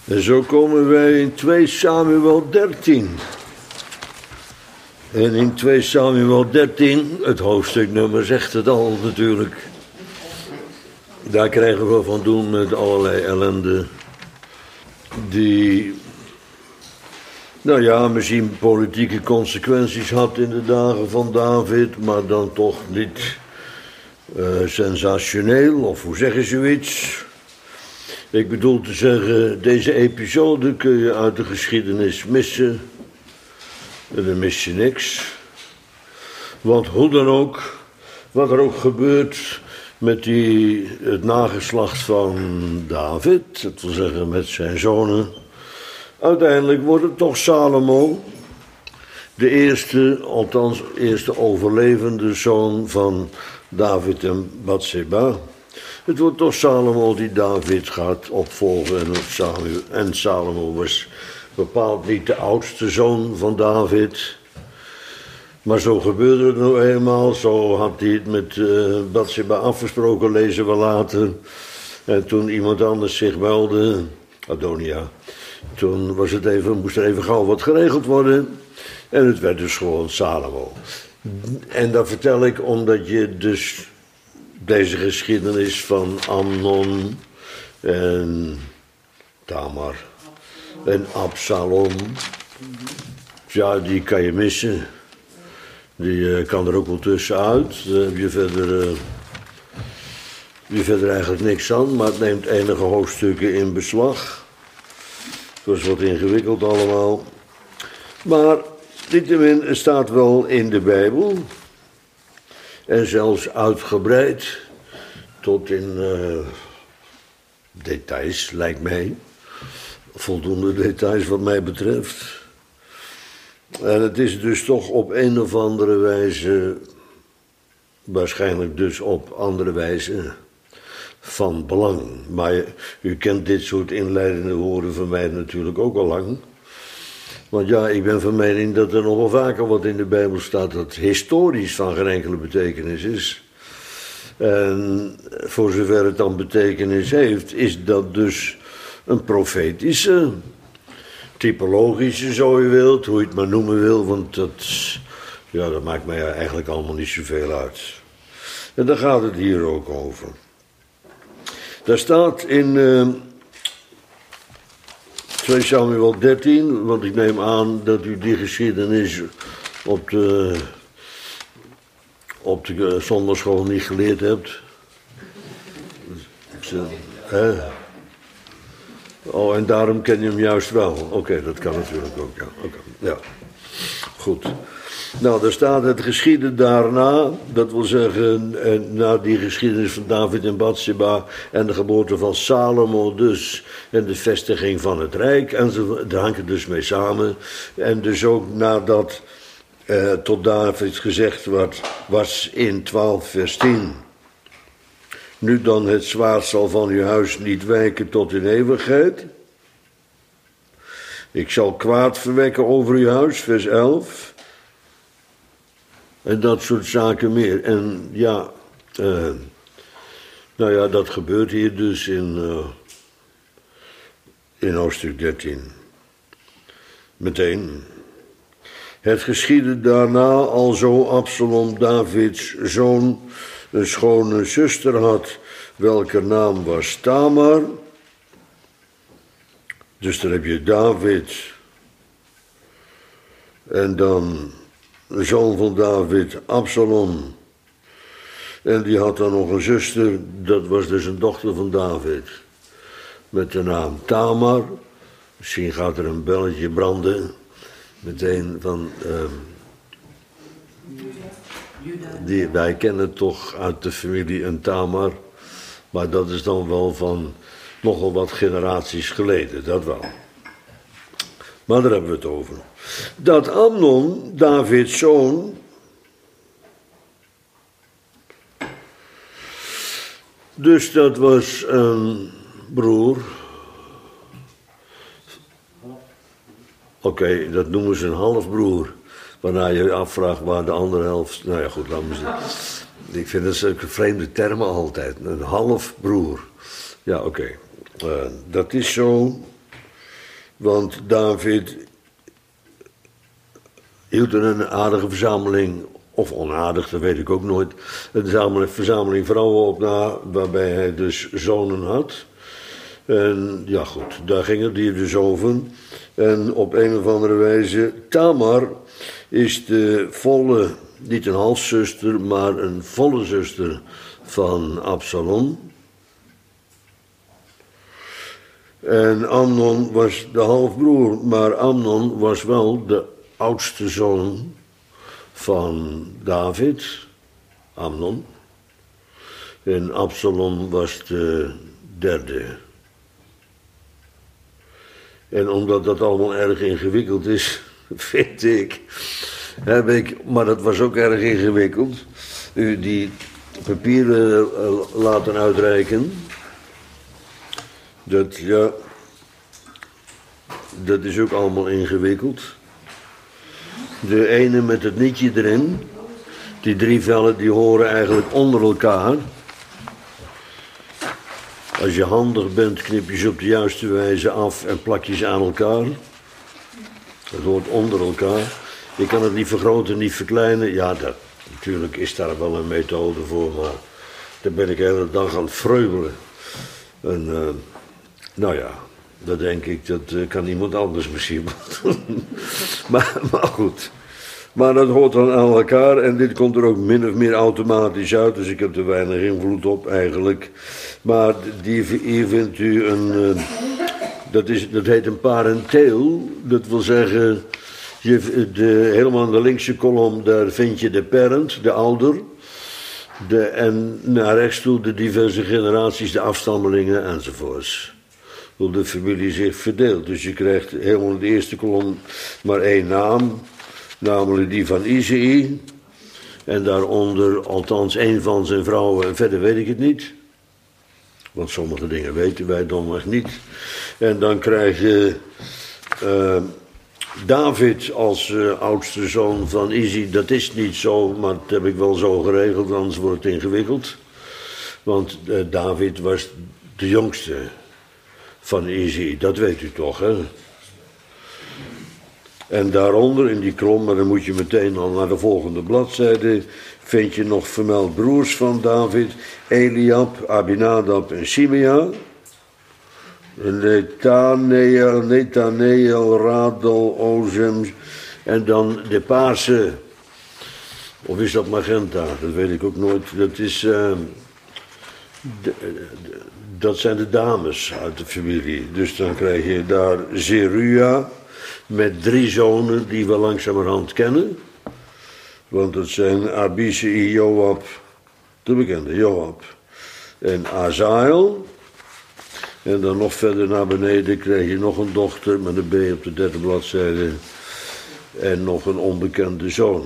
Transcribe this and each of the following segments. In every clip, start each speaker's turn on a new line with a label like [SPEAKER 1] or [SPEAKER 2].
[SPEAKER 1] En zo komen wij in 2 Samuel 13. En in 2 Samuel 13, het hoofdstuknummer zegt het al natuurlijk. Daar krijgen we van doen met allerlei ellende. Die, nou ja, misschien politieke consequenties had in de dagen van David. Maar dan toch niet sensationeel, of hoe zeg je zoiets? Ik bedoel te zeggen, deze episode kun je uit de geschiedenis missen. En dan mis je niks. Want hoe dan ook, wat er ook gebeurt met het nageslacht van David, dat wil zeggen met zijn zonen. Uiteindelijk wordt het toch Salomo, de eerste overlevende zoon van David en Bathseba. Het wordt toch Salomo die David gaat opvolgen. En Salomo was bepaald niet de oudste zoon van David. Maar zo gebeurde het nou eenmaal. Zo had hij het met Bathseba afgesproken, lezen we later. En toen iemand anders zich meldde, Adonia, toen moest er even gauw wat geregeld worden. En het werd dus gewoon Salomo. En dat vertel ik omdat je dus deze geschiedenis van Amnon en Tamar en Absalom, ja, die kan je missen. Die kan er ook wel tussenuit. Daar heb je verder eigenlijk niks aan, maar het neemt enige hoofdstukken in beslag. Het was wat ingewikkeld allemaal. Maar niettemin, het staat wel in de Bijbel. En zelfs uitgebreid tot in details, lijkt mij. Voldoende details wat mij betreft. En het is dus toch op een of andere wijze, waarschijnlijk dus op andere wijze, van belang. Maar u kent dit soort inleidende woorden van mij natuurlijk ook al lang. Want ja, ik ben van mening dat er nog wel vaker wat in de Bijbel staat dat historisch van geen enkele betekenis is. En voor zover het dan betekenis heeft, is dat dus een profetische, typologische, zo je wilt, hoe je het maar noemen wil, want dat maakt mij eigenlijk allemaal niet zoveel uit. En daar gaat het hier ook over. Daar staat in 2 Samuel 13, want ik neem aan dat u die geschiedenis op de zondagschool niet geleerd hebt. Oh, en daarom ken je hem juist wel. Oké, dat kan natuurlijk ook, ja. Ja. Goed. Nou, daar staat het geschieden daarna, dat wil zeggen, na die geschiedenis van David en Bathseba en de geboorte van Salomo dus, en de vestiging van het Rijk, en daar hangt het dus mee samen. En dus ook nadat tot David gezegd was in 12 vers 10. Nu dan het zwaard zal van uw huis niet wijken tot in eeuwigheid. Ik zal kwaad verwekken over uw huis, vers 11. En dat soort zaken meer. En ja, dat gebeurt hier dus in hoofdstuk 13. Meteen. Het geschiedde daarna alzo Absalom, Davids zoon, een schone zuster had, welker naam was Tamar. Dus dan heb je David en dan de zoon van David, Absalom. En die had dan nog een zuster, dat was dus een dochter van David, met de naam Tamar. Misschien gaat er een belletje branden, meteen van... wij kennen toch uit de familie een Tamar, maar dat is dan wel van nogal wat generaties geleden, dat wel. Maar daar hebben we het over. Dat Amnon, Davids zoon, dus dat was een broer. Oké, dat noemen ze een halfbroer. Waarna je je afvraagt waar de andere helft... Nou ja, goed, laten we zien. Ik vind dat zulke vreemde termen altijd. Een halfbroer. Ja, oké. Dat is zo. Want David hield er een aardige verzameling, of onaardig, dat weet ik ook nooit, een verzameling vrouwen op na, waarbij hij dus zonen had. En ja goed, daar ging het hier dus over. En op een of andere wijze, Tamar is de volle, niet een halfzuster, maar een volle zuster van Absalom. En Amnon was de halfbroer, maar Amnon was wel de oudste zoon van David, Amnon. En Absalom was de derde. En omdat dat allemaal erg ingewikkeld is, vind ik, maar dat was ook erg ingewikkeld, u die papieren laten uitreiken. Dat is ook allemaal ingewikkeld. De ene met het nietje erin, die 3 vellen die horen eigenlijk onder elkaar. Als je handig bent, knip je ze op de juiste wijze af en plak je ze aan elkaar. Dat hoort onder elkaar. Je kan het niet vergroten, niet verkleinen. Ja, natuurlijk is daar wel een methode voor, maar daar ben ik de hele dag aan het vreubelen. En nou ja, dat denk ik, dat kan iemand anders misschien wel doen. maar goed. Maar dat hoort dan aan elkaar en dit komt er ook min of meer automatisch uit, dus ik heb er weinig invloed op eigenlijk. Maar hier vindt u dat heet een parenteel, dat wil zeggen, helemaal aan de linkse kolom, daar vind je de parent, de ouder. En naar rechts toe de diverse generaties, de afstammelingen enzovoorts. Hoe de familie zich verdeelt. Dus je krijgt helemaal in de eerste kolom maar 1 naam. Namelijk die van Izei. En daaronder althans 1 van zijn vrouwen. En verder weet ik het niet. Want sommige dingen weten wij domweg niet. En dan krijg je David als oudste zoon van Izei. Dat is niet zo, maar dat heb ik wel zo geregeld. Anders wordt het ingewikkeld. Want David was de jongste van Izei. Dat weet u toch, hè? En daaronder in die kolom, maar dan moet je meteen al naar de volgende bladzijde, vind je nog vermeld broers van David, Eliab, Abinadab en Simea. Netaneel, Radel, Ozem. En dan de paarse, of is dat magenta? Dat weet ik ook nooit. Dat is, dat zijn de dames uit de familie. Dus dan krijg je daar Zeruia met 3 zonen die we langzamerhand kennen. Want dat zijn Abishai, Joab, de bekende Joab, en Azael. En dan nog verder naar beneden krijg je nog een dochter met een B op de 3e bladzijde. En nog een onbekende zoon.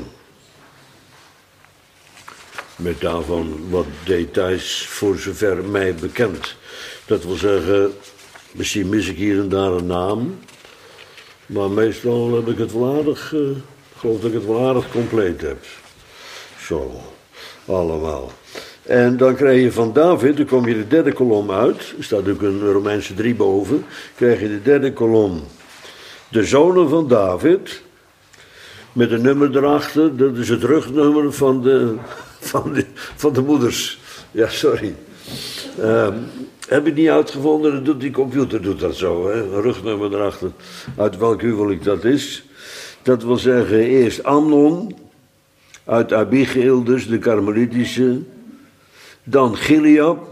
[SPEAKER 1] Met daarvan wat details voor zover mij bekend. Dat wil zeggen, misschien mis ik hier en daar een naam. Maar meestal heb ik het wel aardig, geloof dat ik het wel aardig compleet heb. Zo, allemaal. En dan krijg je van David, dan kom je de 3e kolom uit. Er staat ook een Romeinse 3 boven. Krijg je de 3e kolom. De zonen van David. Met een nummer erachter. Dat is het rugnummer van de moeders. Ja, sorry. Heb ik niet uitgevonden, die computer doet dat zo. Hè? Een rugnummer erachter. Uit welk huwelijk dat is. Dat wil zeggen eerst Amnon. Uit Abigail dus, de Karmelitische. Dan Gilead.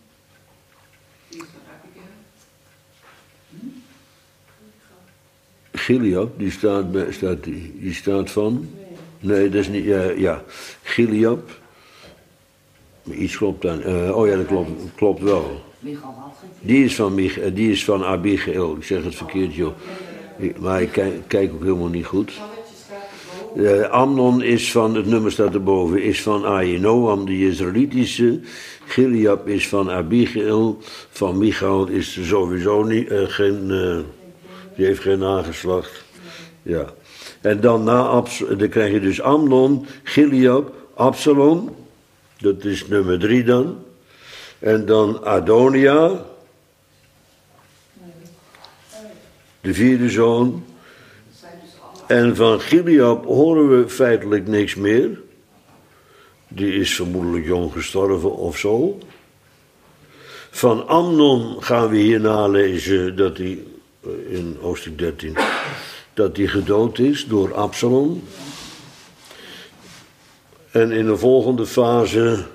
[SPEAKER 1] Gilead, die staat van? Nee, dat is niet, ja. Gilead. Iets klopt dan. Oh ja, dat klopt wel. Die is van Abigail. Ik zeg het verkeerd, joh. Maar ik kijk ook helemaal niet goed. Amnon is van, het nummer staat erboven, is van Ahinoam, de Israëlitische. Gilead is van Abigail. Van Michal is er sowieso niet, die heeft geen nageslacht. Ja. En dan dan krijg je dus Amnon, Gilead, Absalom. Dat is nummer 3 dan. En dan Adonia. de vierde zoon. En van Gilead horen we feitelijk niks meer. Die is vermoedelijk jong gestorven of zo. Van Amnon gaan we hier nalezen dat hij, in hoofdstuk 13, dat hij gedood is door Absalom. En in de volgende fase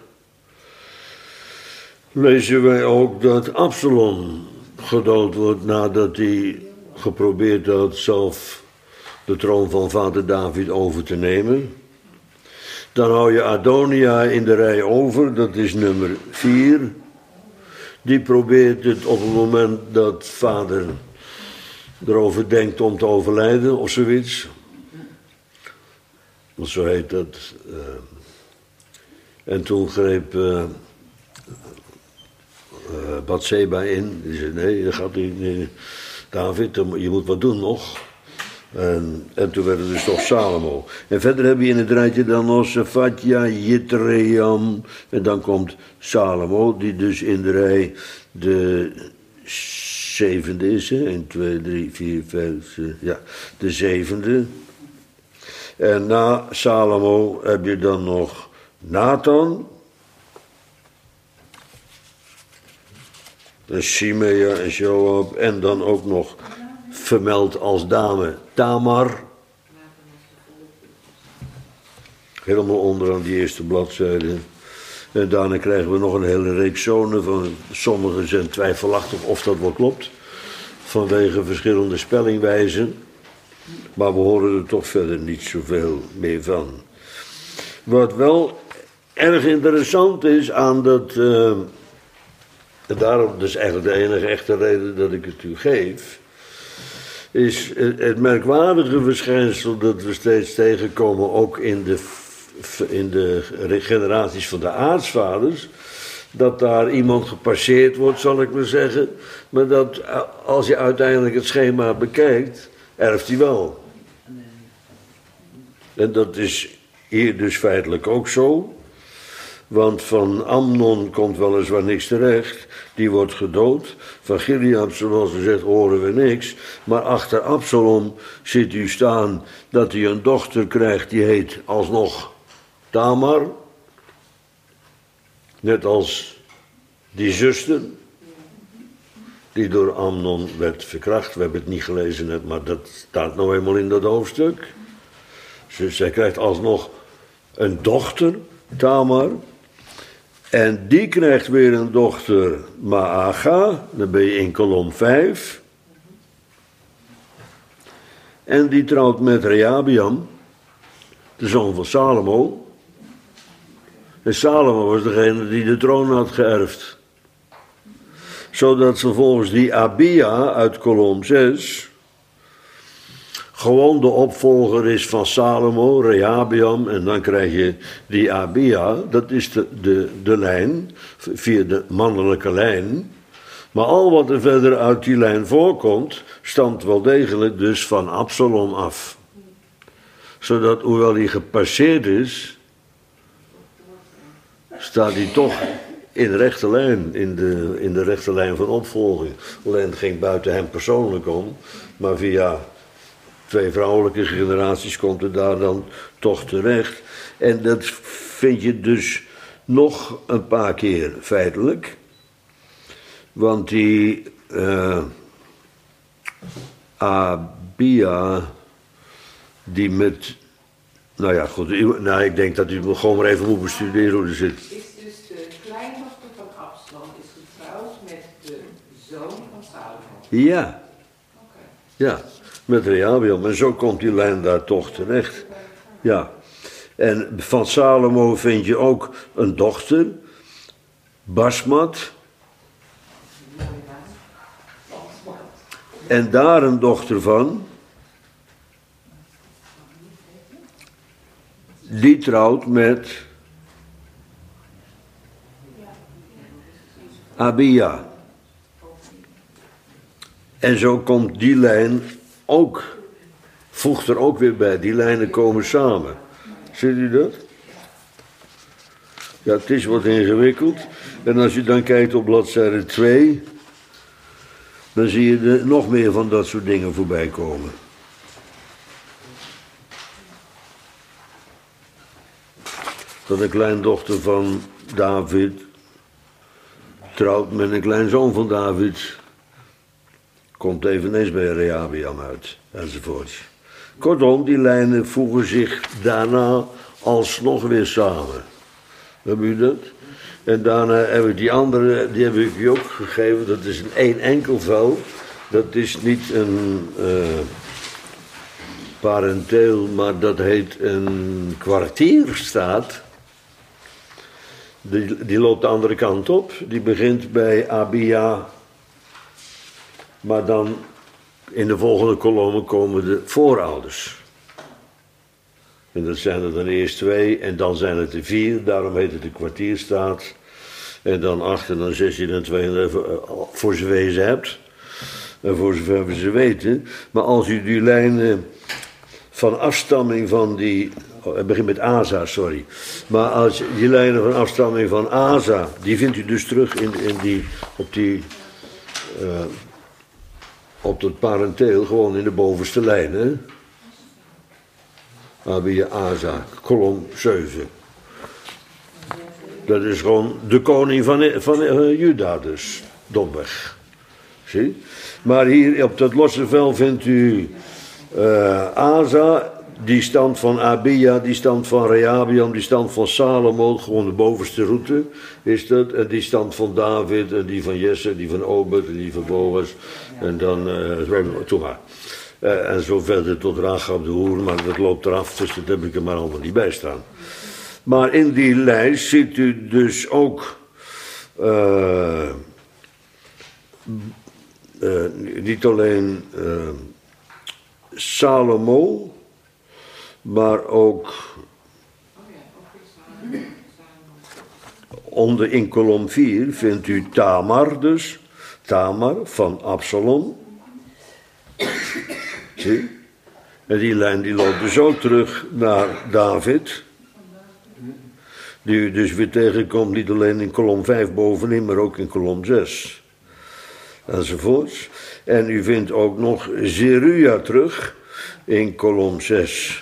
[SPEAKER 1] lezen wij ook dat Absalom gedood wordt nadat hij geprobeerd had zelf de troon van vader David over te nemen. Dan hou je Adonia in de rij over, dat is nummer 4. Die probeert het op het moment dat vader erover denkt om te overlijden of zoiets. Want zo heet dat. En toen greep Bathseba in. Die zei, nee, dat gaat niet. Nee, David, je moet wat doen nog. En toen werd het dus toch Salomo. En verder heb je in het rijtje dan nog Sephatja, Jitream. En dan komt Salomo, die dus in de rij de 7e is. 1, 2, 3, 4, 5, 6, ja, de 7e. En na Salomo heb je dan nog Nathan. En Shimea en Joab. En dan ook nog vermeld als dame Tamar. Helemaal onderaan die eerste bladzijde. En daarna krijgen we nog een hele reeks zonen. Van sommigen zijn twijfelachtig of dat wel klopt. Vanwege verschillende spellingwijzen. Maar we horen er toch verder niet zoveel meer van. Wat wel erg interessant is aan dat. En daarom, dat is eigenlijk de enige echte reden dat ik het u geef. Is het merkwaardige verschijnsel dat we steeds tegenkomen, ook in de generaties van de aartsvaders, dat daar iemand gepasseerd wordt, zal ik maar zeggen, maar dat als je uiteindelijk het schema bekijkt, erft hij wel. En dat is hier dus feitelijk ook zo, want van Amnon komt weliswaar niks terecht, die wordt gedood. Van Gilead, zoals gezegd, horen we niks. Maar achter Absalom ziet u staan dat hij een dochter krijgt, die heet alsnog Tamar. Net als die zuster, die door Amnon werd verkracht. We hebben het niet gelezen net, maar dat staat nou eenmaal in dat hoofdstuk. Dus zij krijgt alsnog een dochter, Tamar. En die krijgt weer een dochter, Maaga, dan ben je in kolom 5. En die trouwt met Rehabeam, de zoon van Salomo. En Salomo was degene die de troon had geërfd. Zodat ze volgens die Abia uit kolom 6 gewoon de opvolger is van Salomo, Rehabeam, en dan krijg je die Abia, dat is de lijn, via de mannelijke lijn. Maar al wat er verder uit die lijn voorkomt, stamt wel degelijk dus van Absalom af. Zodat, hoewel hij gepasseerd is, staat hij toch in de rechte lijn, in de rechte lijn van opvolging. Alleen het ging buiten hem persoonlijk om, maar via 2 vrouwelijke generaties komt het daar dan toch terecht. En dat vind je dus nog een paar keer feitelijk. Want die Abia, die met. Nou ja, goed. Ik denk dat u gewoon maar even moet bestuderen hoe het zit.
[SPEAKER 2] Is dus de kleindochter van Absalom is getrouwd met de zoon van Salomo?
[SPEAKER 1] Ja.
[SPEAKER 2] Oké.
[SPEAKER 1] Ja, met Rehabeam. En zo komt die lijn daar toch terecht. Ja. En van Salomo vind je ook een dochter, Basmat. En daar een dochter van. Die trouwt met Abia. En zo komt die lijn ook, voegt er ook weer bij. Die lijnen komen samen. Ziet u dat? Ja, het is wat ingewikkeld. En als je dan kijkt op bladzijde 2, dan zie je er nog meer van dat soort dingen voorbij komen. Dat een kleindochter van David trouwt met een kleinzoon van David. Komt eveneens bij Rehabeam uit, enzovoort. Kortom, die lijnen voegen zich daarna alsnog weer samen. Heb u dat? En daarna heb ik die andere, die heb ik u ook gegeven. Dat is een één enkel vel. Dat is niet een parenteel, maar dat heet een kwartierstaat. Die loopt de andere kant op. Die begint bij Abia. Maar dan in de volgende kolommen komen de voorouders. En dat zijn er dan eerst 2 en dan zijn het er 4. Daarom heet het de kwartierstaat. En dan 8 en dan 16 en 32 voor zover je ze hebt. En voor zover we ze weten. Maar als u die lijnen van afstamming van die... het begint met Asa, sorry. Maar als die lijnen van afstamming van Asa... die vindt u dus terug op dat parenteel, gewoon in de bovenste lijn, hè? Abia, Asa, kolom 7. Dat is gewoon de koning van Juda dus, domweg. Zie? Maar hier op dat losse vel vindt u Asa, die stamt van Abia, die stamt van Rehabeam, die stamt van Salomo, gewoon de bovenste route is dat. En die stamt van David, en die van Jesse, die van Obed, en die van Boas. En dan, toen maar. En zo verder tot Rachab de hoer, maar dat loopt eraf, dus dat heb ik er maar allemaal niet bij staan. Maar in die lijst ziet u dus ook niet alleen Salomo, maar ook onder in kolom 4 vindt u Tamar dus, Tamar van Absalom. Zie? En die lijn die loopt dus ook terug naar David. Die u dus weer tegenkomt, niet alleen in kolom 5 bovenin, maar ook in kolom 6. Enzovoorts. En u vindt ook nog Zeruja terug in kolom 6.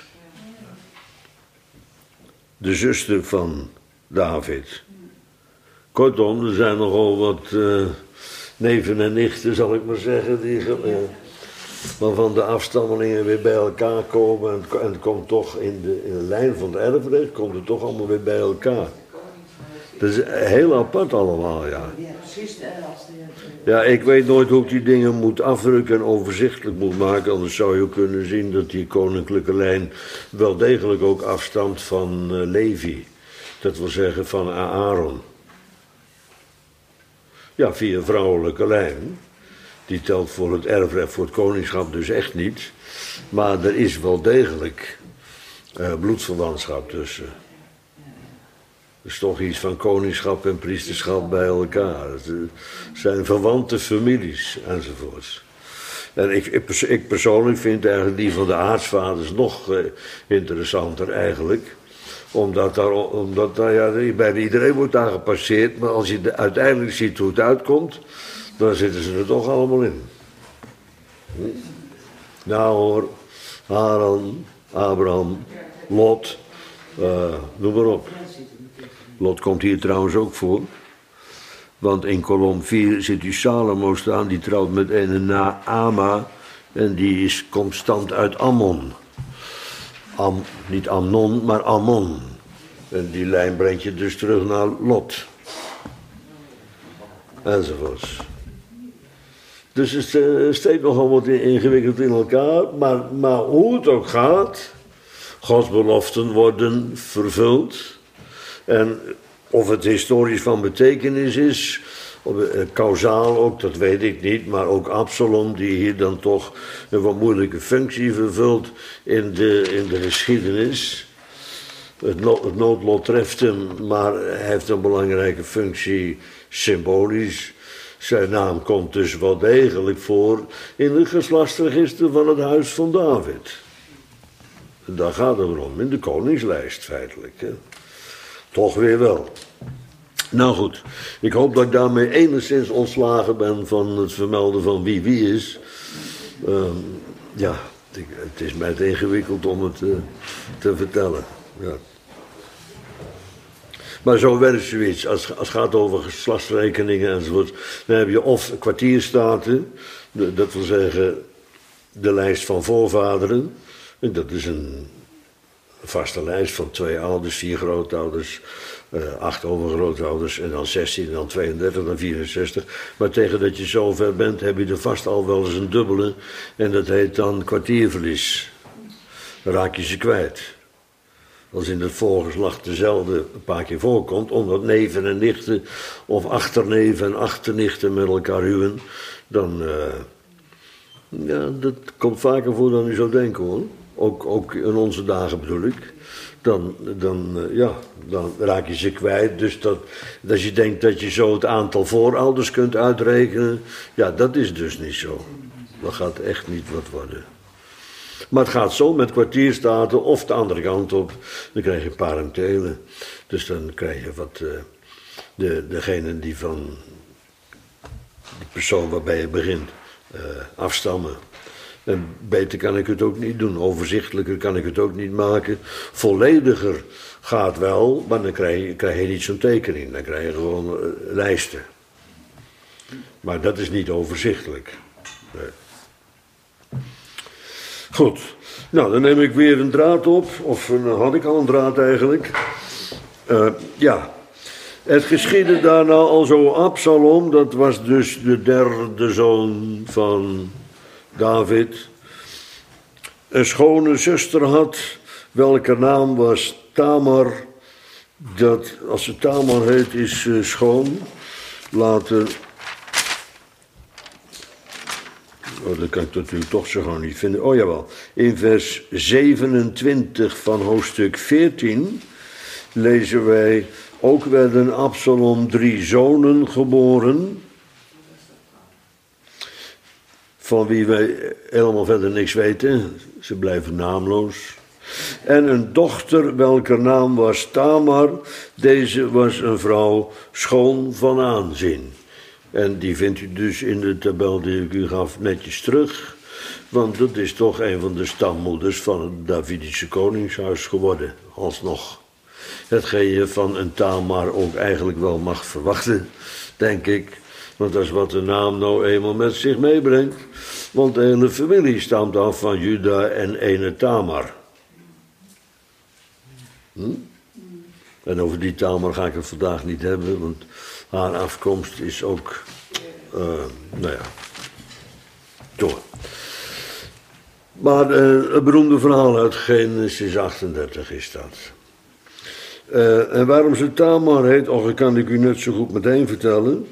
[SPEAKER 1] De zuster van David. Kortom, er zijn nogal wat neven en nichten, zal ik maar zeggen, waarvan de afstammelingen weer bij elkaar komen. En het komt toch in de lijn van het erfrecht, komt het toch allemaal weer bij elkaar. Dat is heel apart allemaal, ja. Ja, ik weet nooit hoe ik die dingen moet afdrukken en overzichtelijk moet maken. Anders zou je ook kunnen zien dat die koninklijke lijn wel degelijk ook afstamt van Levi. Dat wil zeggen van Aaron. Ja, via vrouwelijke lijn. Die telt voor het erfrecht, voor het koningschap dus echt niet. Maar er is wel degelijk bloedverwantschap tussen. Er is toch iets van koningschap en priesterschap bij elkaar. Het zijn verwante families enzovoorts. En ik persoonlijk vind eigenlijk die van de aartsvaders nog interessanter eigenlijk. Omdat daar ja, bijna iedereen wordt daar gepasseerd. Maar als je uiteindelijk ziet hoe het uitkomt, dan zitten ze er toch allemaal in. Nahor, Haran, Abraham, Lot, noem maar op. Lot komt hier trouwens ook voor. Want in kolom 4 zit u Salomo staan, die trouwt met een Naama. En die is constant uit Ammon. Niet Amnon, maar Ammon. En die lijn brengt je dus terug naar Lot. Enzovoorts. Dus het steekt nogal wat ingewikkeld in elkaar. Maar hoe het ook gaat, Gods beloften worden vervuld. En of het historisch van betekenis is, kausaal ook, dat weet ik niet. Maar ook Absalom, die hier dan toch een wat moeilijke functie vervult in de geschiedenis. Het noodlot treft hem, maar hij heeft een belangrijke functie symbolisch. Zijn naam komt dus wel degelijk voor in het geslachtsregister van het huis van David. En daar gaat het om, in de koningslijst feitelijk. Hè. Toch weer wel. Nou goed, ik hoop dat ik daarmee enigszins ontslagen ben van het vermelden van wie is. Ja, het is mij te ingewikkeld om het te vertellen. Ja. Maar zo werkt zoiets, als het gaat over geslachtsrekeningen enzovoort, dan heb je of kwartierstaten, dat wil zeggen de lijst van voorvaderen. En dat is een vaste lijst van 2 ouders, 4 grootouders, 8 overgrootouders en dan 16, dan 32, dan 64. Maar tegen dat je zover bent, heb je er vast al wel eens een dubbele. En dat heet dan kwartierverlies. Dan raak je ze kwijt. Als in het voorgeslacht dezelfde een paar keer voorkomt, omdat neven en nichten of achterneven en achternichten met elkaar huwen, dan, ja, dat komt vaker voor dan u zou denken hoor. Ook in onze dagen bedoel ik. Dan raak je ze kwijt. Dus als je denkt dat je zo het aantal voorouders kunt uitrekenen, ja, dat is dus niet zo. Dat gaat echt niet wat worden. Maar het gaat zo met kwartierstaten of de andere kant op. Dan krijg je parentelen. Dus dan krijg je wat degene die van de persoon waarbij je begint afstammen. En beter kan ik het ook niet doen. Overzichtelijker kan ik het ook niet maken. Vollediger gaat wel, maar dan krijg je niet zo'n tekening. Dan krijg je gewoon lijsten. Maar dat is niet overzichtelijk. Nee. Goed. Nou, dan neem ik weer een draad op. Of had ik al een draad eigenlijk. Ja. Het geschiedde daarna al zo Absalom. Dat was dus de 3e zoon van David, een schone zuster had, welke naam was Tamar. Dat, als ze Tamar heet, is schoon. Later, dat kan ik natuurlijk toch zo gewoon niet vinden. Oh jawel, in vers 27 van hoofdstuk 14 lezen wij, ook werden Absalom 3 zonen geboren, van wie wij helemaal verder niks weten. Ze blijven naamloos. En een dochter, welker naam was Tamar. Deze was een vrouw schoon van aanzien. En die vindt u dus in de tabel die ik u gaf netjes terug. Want dat is toch een van de stammoeders van het Davidische koningshuis geworden. Alsnog. Hetgeen je van een Tamar ook eigenlijk wel mag verwachten, denk ik. Want dat is wat de naam nou eenmaal met zich meebrengt. Want de hele familie stamt af van Juda en ene Tamar. En over die Tamar ga ik het vandaag niet hebben, want haar afkomst is ook, nou ja, door. Maar het beroemde verhaal uit Genesis 38 is dat. En waarom ze Tamar heet, dat kan ik u net zo goed meteen vertellen.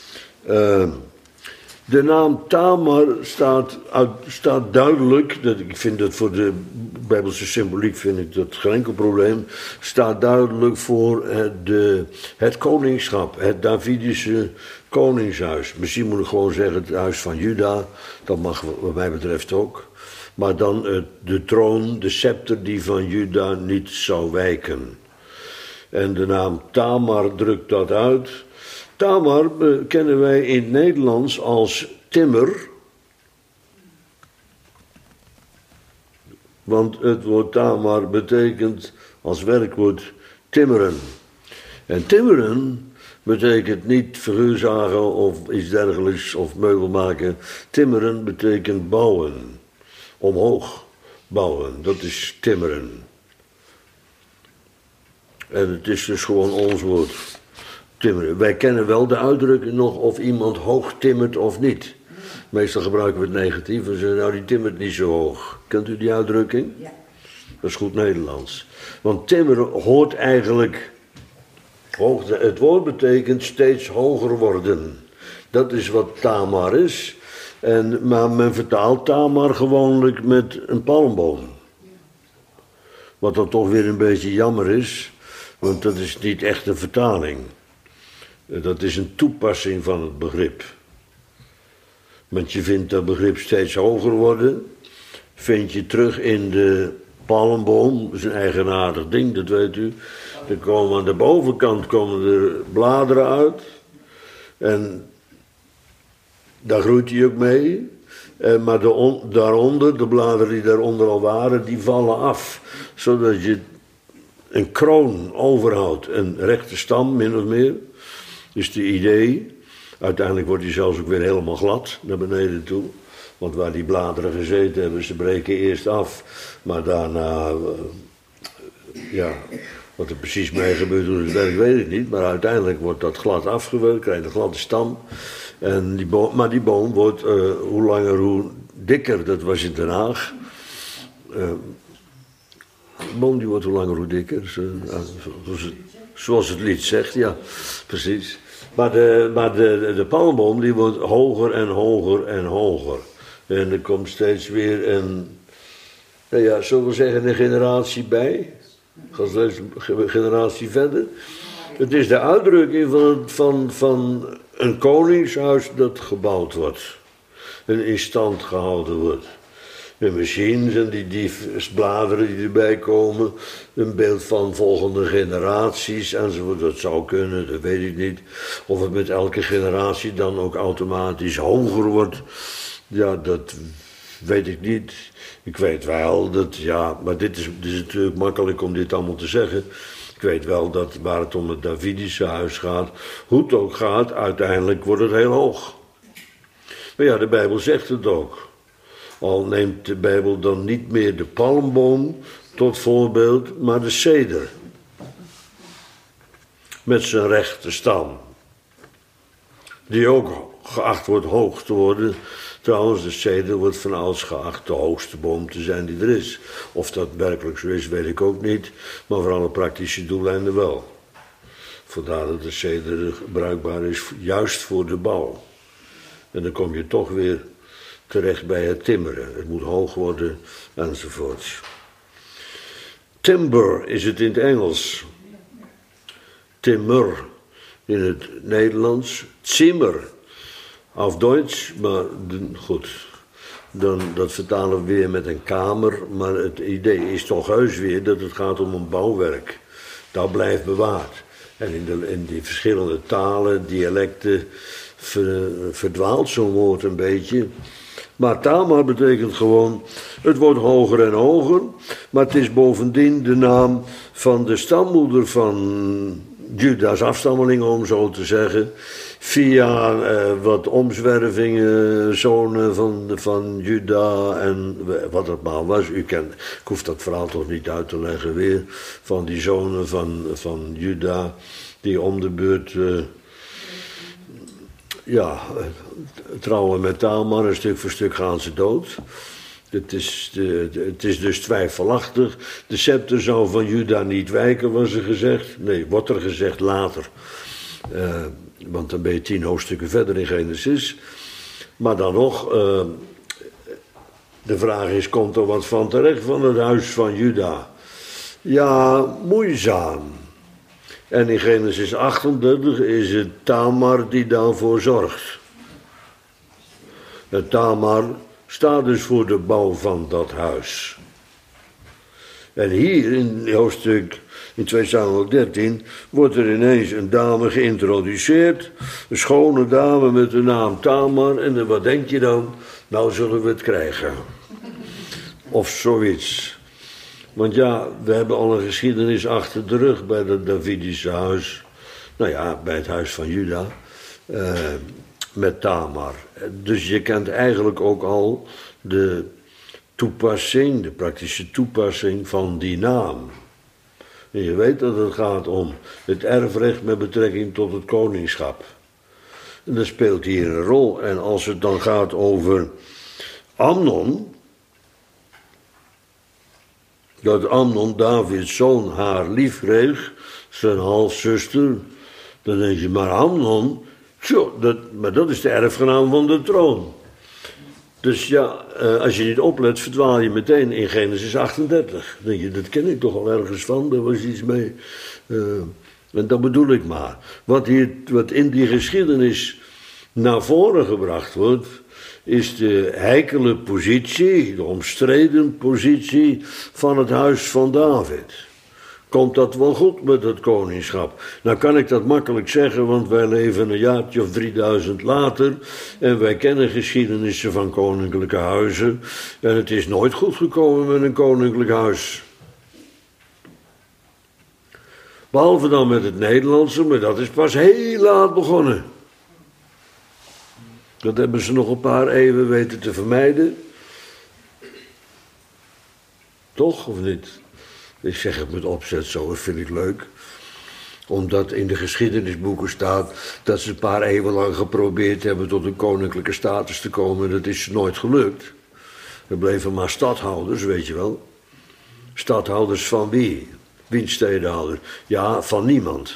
[SPEAKER 1] De naam Tamar staat duidelijk, ik vind dat voor de Bijbelse symboliek vind ik dat geen enkel probleem, staat duidelijk voor het koningschap, het Davidische koningshuis. Misschien moet ik gewoon zeggen het huis van Juda, dat mag wat mij betreft ook. Maar dan de troon, de scepter die van Juda niet zou wijken. En de naam Tamar drukt dat uit. Tamar kennen wij in het Nederlands als timmer. Want het woord Tamar betekent als werkwoord timmeren. En timmeren betekent niet figuurzagen of iets dergelijks of meubel maken. Timmeren betekent bouwen. Omhoog bouwen, dat is timmeren. En het is dus gewoon ons woord. Timmeren. Wij kennen wel de uitdrukking nog of iemand hoog timmert of niet. Meestal gebruiken we het negatief en zeggen, nou die timmert niet zo hoog. Kent u die uitdrukking? Ja. Dat is goed Nederlands. Want timmeren hoort eigenlijk, het woord betekent steeds hoger worden. Dat is wat Tamar is. Maar men vertaalt Tamar gewoonlijk met een palmboom. Wat dan toch weer een beetje jammer is, want dat is niet echt een vertaling. Dat is een toepassing van het begrip. Want je vindt dat begrip steeds hoger worden, vind je terug in de palmboom is een eigenaardig ding, dat weet u. Er komen aan de bovenkant komen er bladeren uit. En daar groeit hij ook mee. Maar daaronder, de bladeren die daaronder al waren, die vallen af. Zodat je een kroon overhoudt. Een rechte stam, min of meer. Dus de idee. Uiteindelijk wordt hij zelfs ook weer helemaal glad naar beneden toe. Want waar die bladeren gezeten hebben, ze breken eerst af. Maar daarna, wat er precies mee gebeurt hoe het werkt, weet ik niet. Maar uiteindelijk wordt dat glad afgewerkt, krijg je een gladde stam. En die boom wordt hoe langer hoe dikker, dat was in Den Haag. De boom die wordt hoe langer hoe dikker, zoals het lied zegt, ja, precies. Maar de palmboom die wordt hoger en hoger en hoger. En er komt steeds weer zullen we zeggen, een generatie bij. Gaat steeds een generatie verder. Het is de uitdrukking van een koningshuis dat gebouwd wordt. En in stand gehouden wordt. En misschien zijn die bladeren die erbij komen een beeld van volgende generaties enzovoort. Dat zou kunnen, dat weet ik niet. Of het met elke generatie dan ook automatisch hoger wordt. Ja, dat weet ik niet. Ik weet wel dat, maar dit is natuurlijk makkelijk om dit allemaal te zeggen. Ik weet wel dat waar het om het Davidische huis gaat, hoe het ook gaat, uiteindelijk wordt het heel hoog. Maar ja, de Bijbel zegt het ook. Al neemt de Bijbel dan niet meer de palmboom tot voorbeeld, maar de ceder. Met zijn rechte stam. Die ook geacht wordt hoog te worden. Trouwens, de ceder wordt van ouds geacht de hoogste boom te zijn die er is. Of dat werkelijk zo is, weet ik ook niet. Maar voor alle praktische doeleinden wel. Vandaar dat de ceder bruikbaar is, juist voor de bouw. En dan kom je toch weer terecht bij het timmeren. Het moet hoog worden, enzovoort. Timber is het in het Engels. Timmer in het Nederlands. Zimmer. Auf Duits, maar goed. Dat vertalen we weer met een kamer. Maar het idee is toch heus weer dat het gaat om een bouwwerk. Dat blijft bewaard. En in die verschillende talen, dialecten, verdwaalt zo'n woord een beetje. Maar Tamar betekent gewoon, het wordt hoger en hoger. Maar het is bovendien de naam van de stammoeder van Juda's afstammelingen, om zo te zeggen. Via wat omzwervingen, zonen van Juda en wat het maar was. Ik hoef dat verhaal toch niet uit te leggen weer. Van die zonen van Juda die om de beurt trouwen met Tamar, een stuk voor stuk gaan ze dood. Het is dus twijfelachtig. De scepter zou van Juda niet wijken, was er gezegd. Nee, wordt er gezegd later. Want dan ben je 10 hoofdstukken verder in Genesis. Maar dan nog, de vraag is, komt er wat van terecht van het huis van Juda? Ja, moeizaam. En in Genesis 38 is het Tamar die daarvoor zorgt. Het Tamar staat dus voor de bouw van dat huis. En hier in hoofdstuk, in 2 Samuel 13, wordt er ineens een dame geïntroduceerd. Een schone dame met de naam Tamar. En wat denk je dan? Nou zullen we het krijgen. Of zoiets. Want ja, we hebben al een geschiedenis achter de rug bij het Davidische huis. Nou ja, bij het huis van Juda. Met Tamar. Dus je kent eigenlijk ook al de toepassing, de praktische toepassing van die naam. En je weet dat het gaat om het erfrecht met betrekking tot het koningschap. En dat speelt hier een rol. En als het dan gaat over Amnon, dat Amnon, Davids zoon, haar lief kreeg, zijn halfzuster, dan denk je, maar Amnon, maar dat is de erfgenaam van de troon. Dus ja, als je niet oplet, verdwaal je meteen in Genesis 38. Dan denk je, dat ken ik toch al ergens van, daar was iets mee. En dat bedoel ik maar. Wat in die geschiedenis naar voren gebracht wordt, is de heikele positie, de omstreden positie van het huis van David. Komt dat wel goed met het koningschap? Nou kan ik dat makkelijk zeggen, want wij leven een jaartje of 3000 later en wij kennen geschiedenissen van koninklijke huizen en het is nooit goed gekomen met een koninklijk huis. Behalve dan met het Nederlandse, maar dat is pas heel laat begonnen. Dat hebben ze nog een paar eeuwen weten te vermijden. Toch, of niet? Ik zeg het met opzet zo, dat vind ik leuk. Omdat in de geschiedenisboeken staat dat ze een paar eeuwen lang geprobeerd hebben tot een koninklijke status te komen. Dat is nooit gelukt. Er bleven maar stadhouders, weet je wel. Stadhouders van wie? Wiens stedehouder? Ja, van niemand.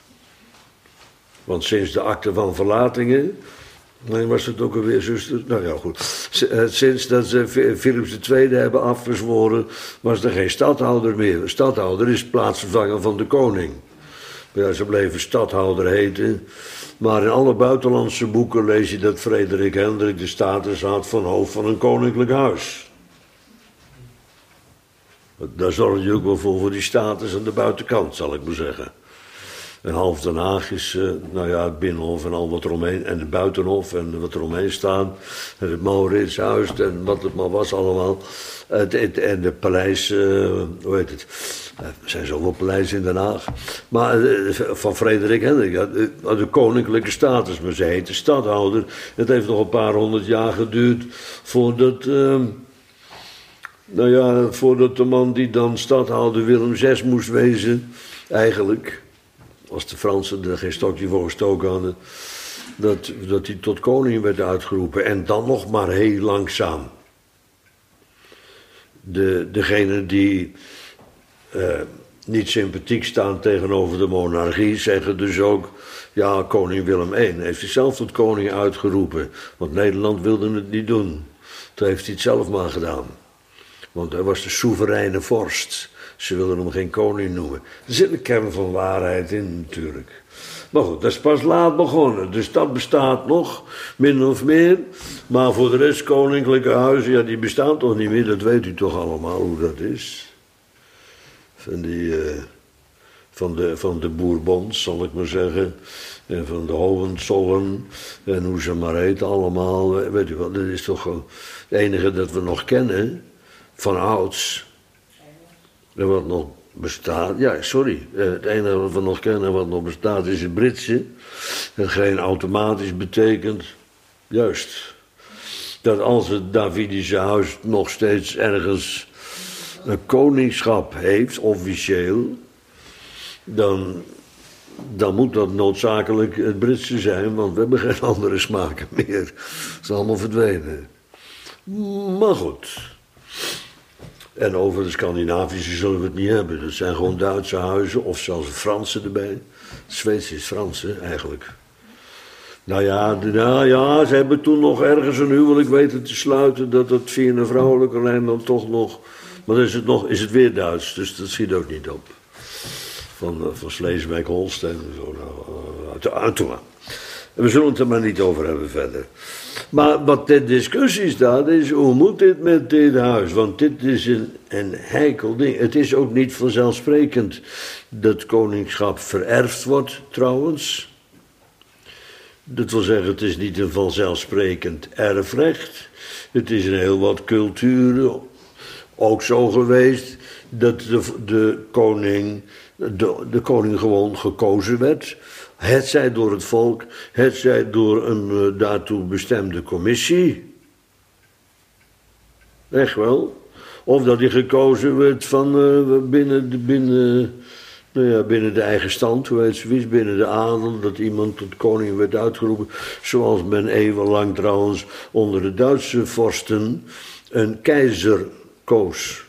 [SPEAKER 1] Want sinds de akte van verlatingen... Nee, was het ook alweer, zuster? Nou ja, goed. Sinds dat ze Philips II hebben afgezworen, was er geen stadhouder meer. Een stadhouder is plaatsvervanger van de koning. Ja, ze bleven stadhouder heten. Maar in alle buitenlandse boeken lees je dat Frederik Hendrik de status had van hoofd van een koninklijk huis. Daar zorg je ook wel voor die status aan de buitenkant, zal ik maar zeggen. En half Den Haag is, het Binnenhof en al wat eromheen, en het Buitenhof en wat eromheen staan. En het Mauritshuis en wat het maar was allemaal. En de paleis, hoe heet het? Er zijn zoveel paleizen in Den Haag. Maar van Frederik Hendrik, de koninklijke status, maar ze heette stadhouder. Het heeft nog een paar 100 jaar geduurd voordat... voordat de man die dan stadhouder Willem VI moest wezen, eigenlijk... Als de Fransen er geen stokje voor gestoken hadden, dat hij tot koning werd uitgeroepen. En dan nog maar heel langzaam. Degenen die niet sympathiek staan tegenover de monarchie, zeggen dus ook... Ja, koning Willem I heeft zichzelf tot koning uitgeroepen. Want Nederland wilde het niet doen. Toen heeft hij het zelf maar gedaan. Want hij was de soevereine vorst. Ze wilden hem geen koning noemen. Er zit een kern van waarheid in natuurlijk. Maar goed, dat is pas laat begonnen. Dus dat bestaat nog, min of meer. Maar voor de rest, koninklijke huizen, ja, die bestaan toch niet meer. Dat weet u toch allemaal hoe dat is. Van de Bourbons, zal ik maar zeggen. En van de Hohenzollern. En hoe ze maar heten allemaal. Weet u wat, dat is toch het enige dat we nog kennen. Van ouds. En wat nog bestaat, het enige wat we nog kennen wat nog bestaat is het Britse. Hetgeen automatisch betekent, juist, dat als het Davidische huis nog steeds ergens een koningschap heeft, officieel, dan moet dat noodzakelijk het Britse zijn, want we hebben geen andere smaken meer. Het is allemaal verdwenen. Maar goed... En over de Scandinavische zullen we het niet hebben. Dat zijn gewoon Duitse huizen, of zelfs Franse erbij. Zweeds is Frans, hè, eigenlijk. Nou ja, ze hebben toen nog ergens een huwelijk weten te sluiten... dat het via een vrouwelijke lijn dan toch nog... Maar dan is het weer Duits, dus dat schiet ook niet op. Van Sleeswijk-Holstein en zo. Toe maar. We zullen het er maar niet over hebben verder. Maar wat de discussie staat is, hoe moet dit met dit huis? Want dit is een heikel ding. Het is ook niet vanzelfsprekend dat koningschap vererfd wordt, trouwens. Dat wil zeggen, het is niet een vanzelfsprekend erfrecht. Het is in heel wat culturen ook zo geweest dat de koning gewoon gekozen werd... Hetzij door het volk, hetzij door een daartoe bestemde commissie. Echt wel. Of dat hij gekozen werd van binnen de eigen stand, hoe heet zoiets, binnen de adel, dat iemand tot koning werd uitgeroepen. Zoals men eeuwenlang trouwens onder de Duitse vorsten een keizer koos.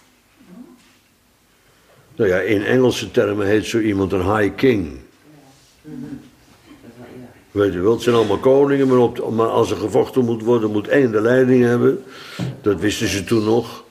[SPEAKER 1] Nou ja, in Engelse termen heet zo iemand een high king. Weet je wel, het zijn allemaal koningen, maar als er gevochten moet worden, moet één de leiding hebben. Dat wisten ze toen nog.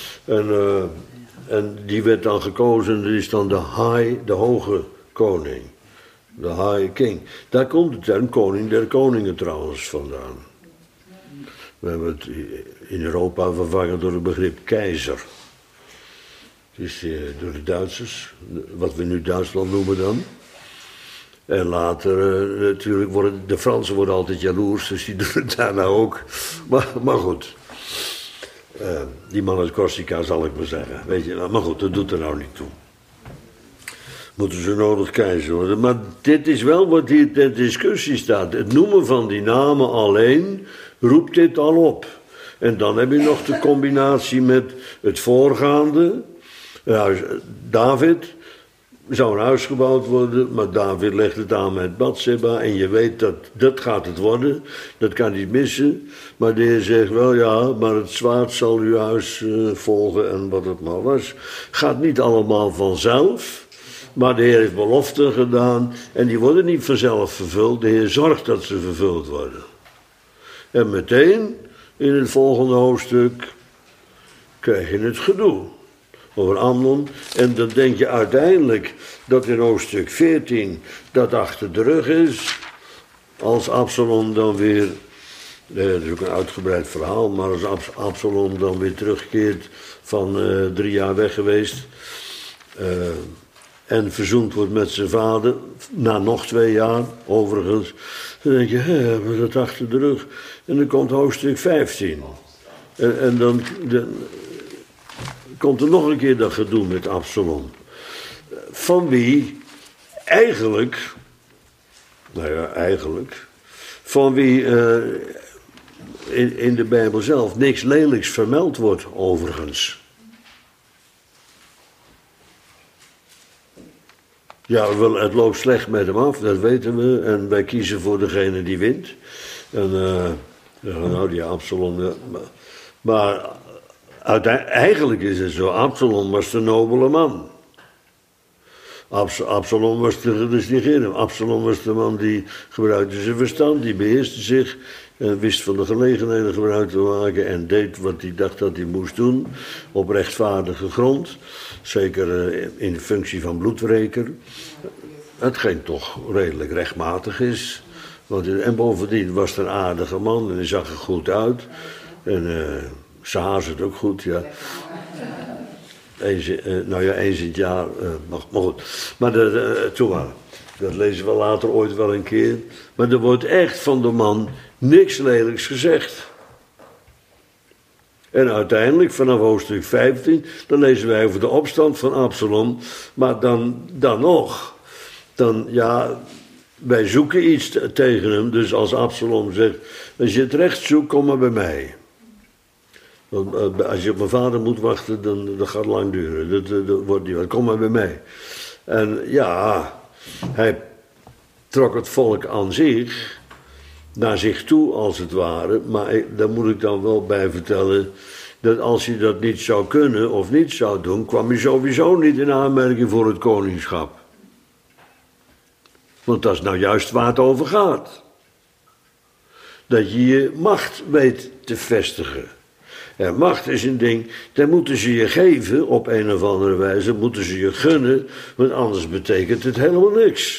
[SPEAKER 1] En die werd dan gekozen, dat is dan de hoge koning. De high king. Daar komt de term koning der koningen trouwens vandaan. We hebben het in Europa vervangen door het begrip keizer. Dus door de Duitsers, wat we nu Duitsland noemen dan. En later natuurlijk worden de Fransen worden altijd jaloers, dus die doen het daarna ook. Maar goed, die man uit Corsica zal ik maar zeggen. Weet je, maar goed, dat doet er nou niet toe. Moeten ze nodig keizer worden. Maar dit is wel wat hier ter discussie staat. Het noemen van die namen alleen roept dit al op. En dan heb je nog de combinatie met het voorgaande. David zou een huis gebouwd worden, maar David legt het aan met Batseba. En je weet dat gaat het worden. Dat kan niet missen. Maar de Heer zegt wel, ja, maar het zwaard zal uw huis volgen en wat het maar was. Gaat niet allemaal vanzelf. Maar de Heer heeft beloften gedaan en die worden niet vanzelf vervuld. De Heer zorgt dat ze vervuld worden. En meteen in het volgende hoofdstuk krijg je het gedoe over Amnon. En dan denk je uiteindelijk dat in hoofdstuk 14 dat achter de rug is. Als Absalom dan weer, dat is ook een uitgebreid verhaal, maar als Absalom dan weer terugkeert van 3 jaar weg geweest. En verzoend wordt met zijn vader, na nog 2 jaar, overigens. Dan denk je, hebben we dat achter de rug. En dan komt hoofdstuk 15. En dan komt er nog een keer dat gedoe met Absalom. Van wie eigenlijk, van wie in de Bijbel zelf niks lelijks vermeld wordt, overigens. Ja, het loopt slecht met hem af, dat weten we. En wij kiezen voor degene die wint. En nou, die Absalom. Maar eigenlijk is het zo, Absalom was de nobele man. Absalom was de gedistingeerde. Absalom was de man die gebruikte zijn verstand, die beheerste zich. En wist van de gelegenheden gebruik te maken en deed wat hij dacht dat hij moest doen. Op rechtvaardige grond. Zeker in de functie van bloedwreker. Hetgeen toch redelijk rechtmatig is. En bovendien was het een aardige man en hij zag er goed uit. En zijn haar zit ook goed, ja. Eens in het jaar, maar goed. Maar dat lezen we later ooit wel een keer. Maar er wordt echt van de man niks lelijks gezegd. En uiteindelijk, vanaf hoofdstuk 15, dan lezen wij over de opstand van Absalom. Maar dan nog, wij zoeken iets tegen hem. Dus als Absalom zegt, als je het recht zoekt, kom maar bij mij. Want als je op mijn vader moet wachten, dan gaat het lang duren. Dat wordt niet wat. Kom maar bij mij. En ja, hij trok het volk aan zich, naar zich toe als het ware. Maar daar moet ik dan wel bij vertellen, dat als hij dat niet zou kunnen of niet zou doen, kwam hij sowieso niet in aanmerking voor het koningschap. Want dat is nou juist waar het over gaat. Dat je je macht weet te vestigen. En macht is een ding, dat moeten ze je geven op een of andere wijze, moeten ze je gunnen, want anders betekent het helemaal niks.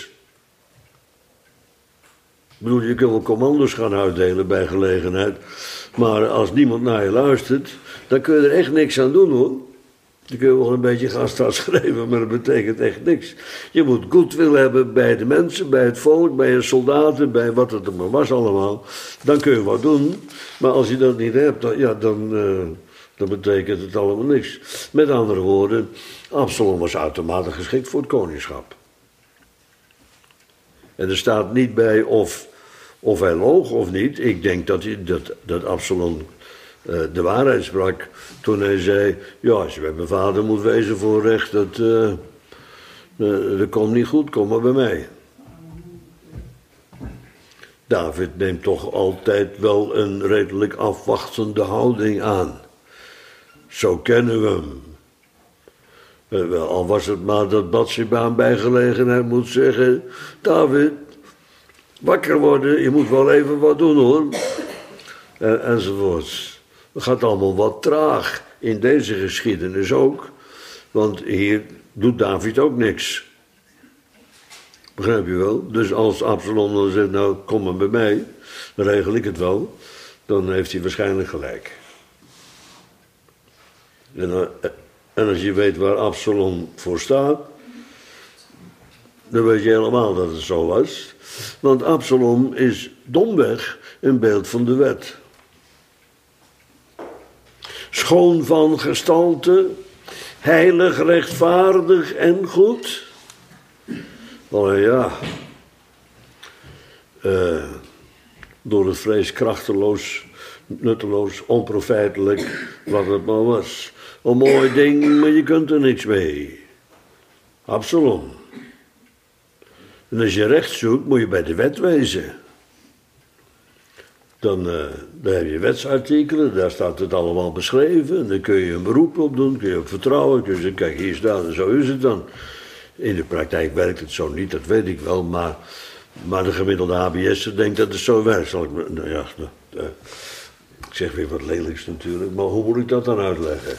[SPEAKER 1] Ik bedoel, je kunt wel commando's gaan uitdelen bij gelegenheid, maar als niemand naar je luistert, dan kun je er echt niks aan doen, hoor. Dan kun je wel een beetje gastas schrijven, maar dat betekent echt niks. Je moet goodwill hebben bij de mensen, bij het volk, bij je soldaten, bij wat het er maar was allemaal. Dan kun je wat doen, maar als je dat niet hebt, dan betekent het allemaal niks. Met andere woorden, Absalom was uitermate geschikt voor het koningschap. En er staat niet bij of hij loog of niet. Ik denk dat Absalom de waarheid sprak toen hij zei, ja, als je bij mijn vader moet wezen voor recht, dat komt niet goed, kom maar bij mij. David neemt toch altijd wel een redelijk afwachtende houding aan. Zo kennen we hem. Al was het maar dat Batseba bij gelegenheid moet zeggen, David, wakker worden, je moet wel even wat doen, hoor. Enzovoorts. Het gaat allemaal wat traag in deze geschiedenis ook. Want hier doet David ook niks. Begrijp je wel? Dus als Absalom dan zegt, nou kom maar bij mij, dan regel ik het wel. dan heeft hij waarschijnlijk gelijk. En als je weet waar Absalom voor staat, dan weet je helemaal dat het zo was. Want Absalom is domweg een beeld van de wet. Schoon van gestalte, heilig, rechtvaardig en goed. Maar ja, door het vlees krachteloos, nutteloos, onprofijtelijk, wat het maar was. Een mooi ding, maar je kunt er niks mee. Absalom. En als je recht zoekt, moet je bij de wet wezen. Dan heb je wetsartikelen, daar staat het allemaal beschreven. En dan kun je een beroep op doen, kun je op vertrouwen. Kun je zeggen, kijk, hier staat en zo is het dan. In de praktijk werkt het zo niet, dat weet ik wel. Maar de gemiddelde HBS'er denkt dat het zo werkt. Ik zeg weer wat lelijks natuurlijk, maar hoe moet ik dat dan uitleggen?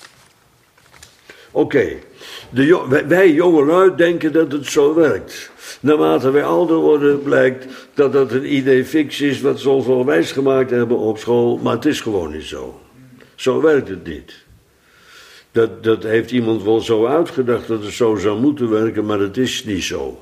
[SPEAKER 1] Oké, wij jongelui denken dat het zo werkt. Naarmate wij ouder worden blijkt dat dat een idee fix is wat ze ons wel wijsgemaakt hebben op school, maar het is gewoon niet zo. Zo werkt het niet. Dat heeft iemand wel zo uitgedacht dat het zo zou moeten werken, maar het is niet zo.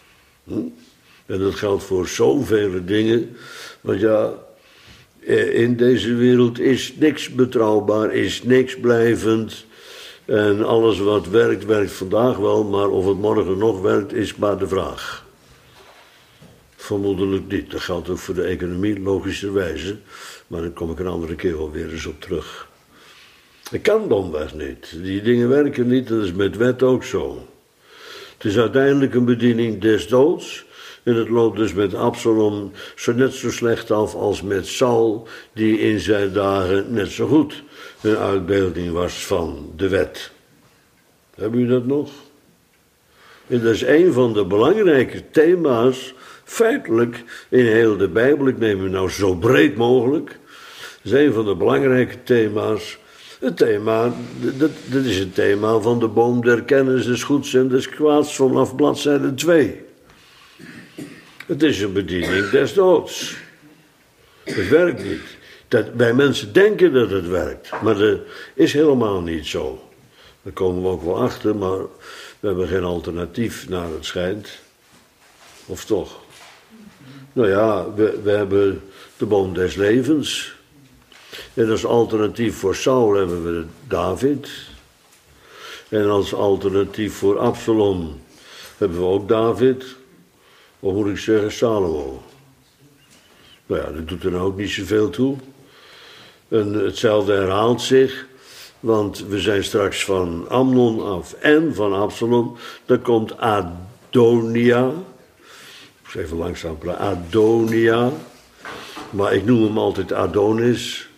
[SPEAKER 1] En dat geldt voor zoveel dingen, want ja, in deze wereld is niks betrouwbaar, is niks blijvend. En alles wat werkt, werkt vandaag wel, maar of het morgen nog werkt, is maar de vraag. Vermoedelijk niet. Dat geldt ook voor de economie, logischerwijze. Maar daar kom ik een andere keer wel weer eens op terug. Het kan domweg niet. Die dingen werken niet, dat is met wet ook zo. Het is uiteindelijk een bediening des doods. En het loopt dus met Absalom net zo slecht af als met Saul, die in zijn dagen net zo goed een uitbeelding was van de wet. Hebben jullie dat nog? En dat is een van de belangrijke thema's, feitelijk, in heel de Bijbel. Ik neem het nou zo breed mogelijk. Dat is een van de belangrijke thema's. Het thema, dat is het thema van de boom der kennis des goeds en des kwaads vanaf bladzijde 2. Het is een bediening des doods. Het werkt niet. Wij mensen denken dat het werkt, maar dat is helemaal niet zo. Daar komen we ook wel achter, maar we hebben geen alternatief naar het schijnt. Of toch? Nou ja, we hebben de boom des levens. En als alternatief voor Saul hebben we David. En als alternatief voor Absalom hebben we ook David. Of moet ik zeggen Salomo. Nou ja, dat doet er nou ook niet zoveel toe. En hetzelfde herhaalt zich, want we zijn straks van Amnon af en van Absalom. Dan komt Adonia. Ik zal even langzaam praten. Adonia. Maar ik noem hem altijd Adonis.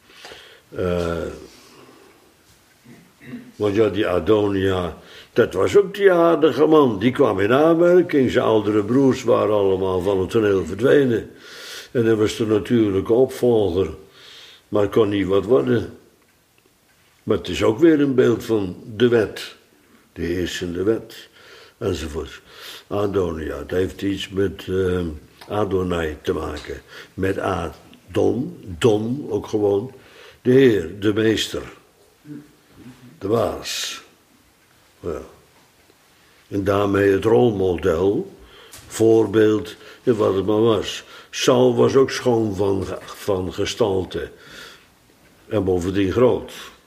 [SPEAKER 1] Want ja, die Adonia, dat was ook die aardige man. Die kwam in aanmerking. Zijn oudere broers waren allemaal van het toneel verdwenen. En hij was de natuurlijke opvolger. Maar het kon niet wat worden. Maar het is ook weer een beeld van de wet. De heersende wet. Enzovoort. Adonia, het heeft iets met Adonai te maken. Met Don, ook gewoon. De Heer, de Meester. De baas. Ja. En daarmee het rolmodel, voorbeeld in wat het maar was. Saul was ook schoon van gestalte. En bovendien groot.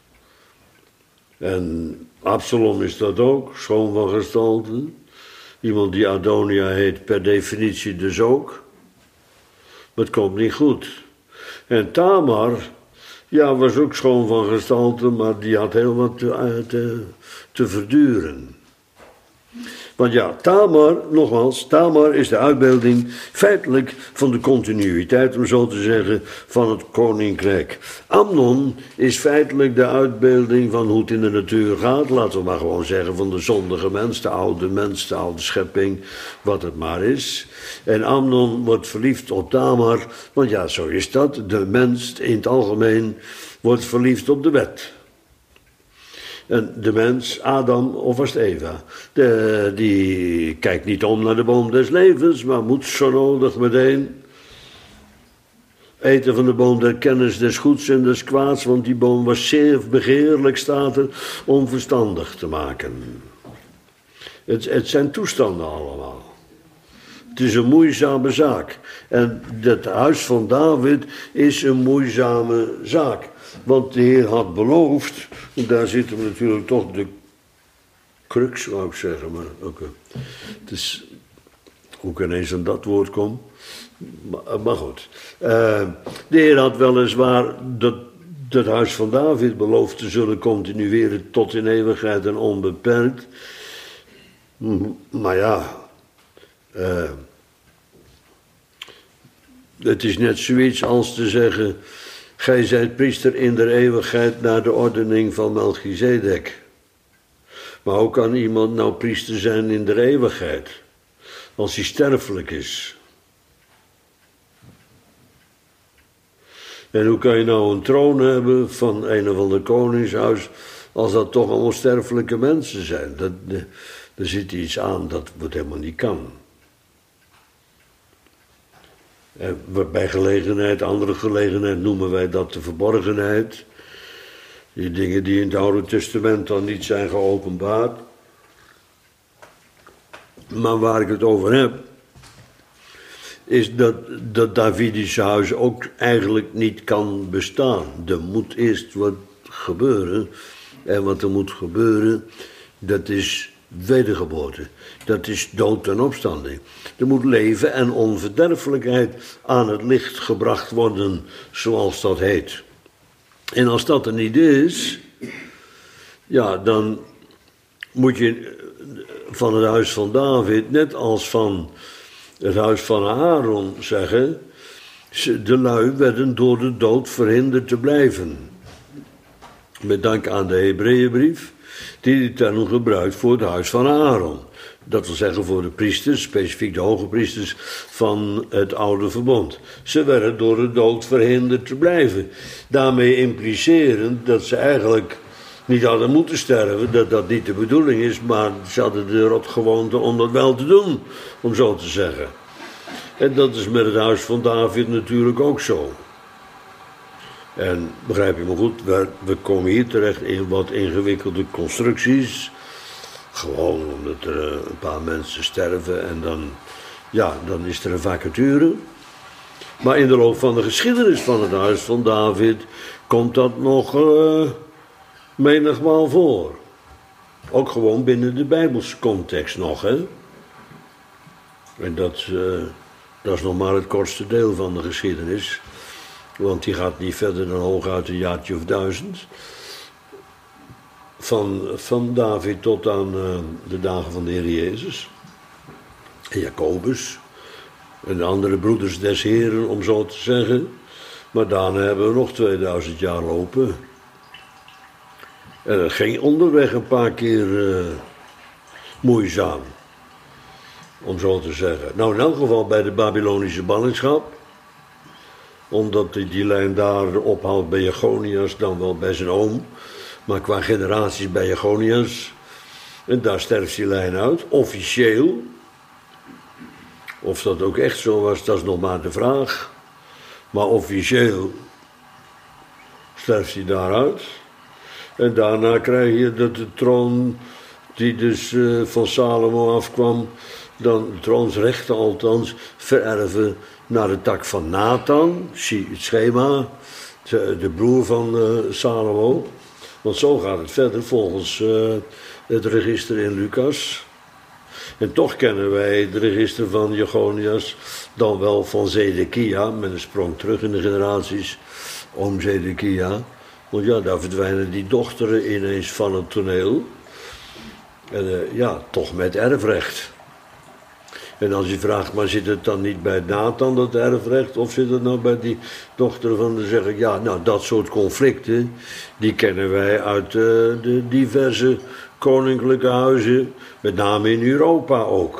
[SPEAKER 1] En Absalom is dat ook, schoon van gestalte. Iemand die Adonia heet, per definitie dus ook. Maar het komt niet goed. En Tamar, ja, was ook schoon van gestalte, maar die had heel wat te verduren. Want ja, Tamar is de uitbeelding feitelijk van de continuïteit, om zo te zeggen, van het koninkrijk. Amnon is feitelijk de uitbeelding van hoe het in de natuur gaat, laten we maar gewoon zeggen, van de zondige mens, de oude schepping, wat het maar is. En Amnon wordt verliefd op Tamar, want ja, zo is dat. De mens in het algemeen wordt verliefd op de wet. En de mens, Adam of was het Eva, die kijkt niet om naar de boom des levens, maar moet zo nodig meteen. eten van de boom der kennis des goeds en des kwaads, want die boom was zeer begeerlijk, staat er, om verstandig te maken. Het zijn toestanden allemaal. Het is een moeizame zaak. En het huis van David is een moeizame zaak. Want de Heer had beloofd, en daar zit hem natuurlijk toch de crux, zou ik zeggen. Maar okay. Het is, hoe ik ineens aan dat woord kom. Maar goed. De Heer had weliswaar dat huis van David beloofd te zullen continueren tot in eeuwigheid en onbeperkt. Maar ja, het is net zoiets als te zeggen, gij zijt priester in der eeuwigheid naar de ordening van Melchizedek. Maar hoe kan iemand nou priester zijn in der eeuwigheid, als hij sterfelijk is? En hoe kan je nou een troon hebben van een of ander koningshuis, als dat toch allemaal sterfelijke mensen zijn? Er zit iets aan dat het helemaal niet kan. Bij gelegenheid, andere gelegenheid noemen wij dat de verborgenheid. Die dingen die in het Oude Testament dan niet zijn geopenbaard. Maar waar ik het over heb, is dat Davidische huis ook eigenlijk niet kan bestaan. Er moet eerst wat gebeuren. En wat er moet gebeuren, dat is wedergeboorte. Dat is dood en opstanding. Er moet leven en onverderfelijkheid aan het licht gebracht worden, zoals dat heet. En als dat er niet is, ja, dan moet je van het huis van David, net als van het huis van Aaron, zeggen, de lui werden door de dood verhinderd te blijven. Met dank aan de Hebreeënbrief, die de term gebruikt voor het huis van Aaron. Dat wil zeggen voor de priesters, specifiek de hoge priesters van het oude verbond. Ze werden door de dood verhinderd te blijven. Daarmee implicerend dat ze eigenlijk niet hadden moeten sterven, dat dat niet de bedoeling is, maar ze hadden de rotgewoonte om dat wel te doen, om zo te zeggen. En dat is met het huis van David natuurlijk ook zo. En begrijp je me goed, we komen hier terecht in wat ingewikkelde constructies. Gewoon omdat er een paar mensen sterven en dan is er een vacature. Maar in de loop van de geschiedenis van het huis van David komt dat nog menigmaal voor. Ook gewoon binnen de Bijbelse context nog, hè. En dat is nog maar het kortste deel van de geschiedenis. Want die gaat niet verder dan hooguit een jaartje of 1000. Van David tot aan de dagen van de Heer Jezus. En Jacobus. En de andere broeders des Heren, om zo te zeggen. Maar daarna hebben we nog 2000 jaar lopen. En dat ging onderweg een paar keer moeizaam. Om zo te zeggen. Nou, in elk geval bij de Babylonische ballingschap. Omdat die lijn daar ophoudt bij Jechonias, dan wel bij zijn oom. Maar qua generaties bij Jechonias. En daar sterft die lijn uit, officieel. Of dat ook echt zo was, dat is nog maar de vraag. Maar officieel sterft hij daaruit. En daarna krijg je dat de troon, die dus van Salomo afkwam, dan de troonsrechten althans, vererven naar de tak van Nathan, zie het schema, de broer van Salomo. Want zo gaat het verder volgens het register in Lucas. En toch kennen wij het register van Jechonias dan wel van Zedekia, met een sprong terug in de generaties, oom Zedekia. Want ja, daar verdwijnen die dochteren ineens van het toneel. En toch met erfrecht. En als je vraagt, maar zit het dan niet bij Nathan, dat erfrecht? Of zit het nou bij die dochter van, dan zeg ik, ja, nou, dat soort conflicten, die kennen wij uit de diverse koninklijke huizen, met name in Europa ook.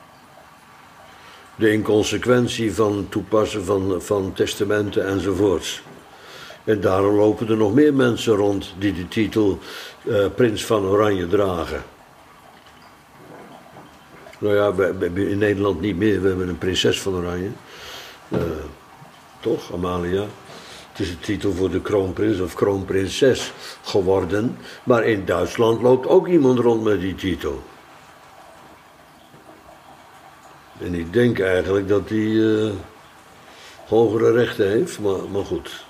[SPEAKER 1] De inconsequentie van toepassen van testamenten enzovoorts. En daarom lopen er nog meer mensen rond die de titel Prins van Oranje dragen. Nou ja, in Nederland niet meer. We hebben een prinses van Oranje. toch, Amalia? Het is de titel voor de kroonprins of kroonprinses geworden. Maar in Duitsland loopt ook iemand rond met die titel. En ik denk eigenlijk dat hij hogere rechten heeft, maar goed.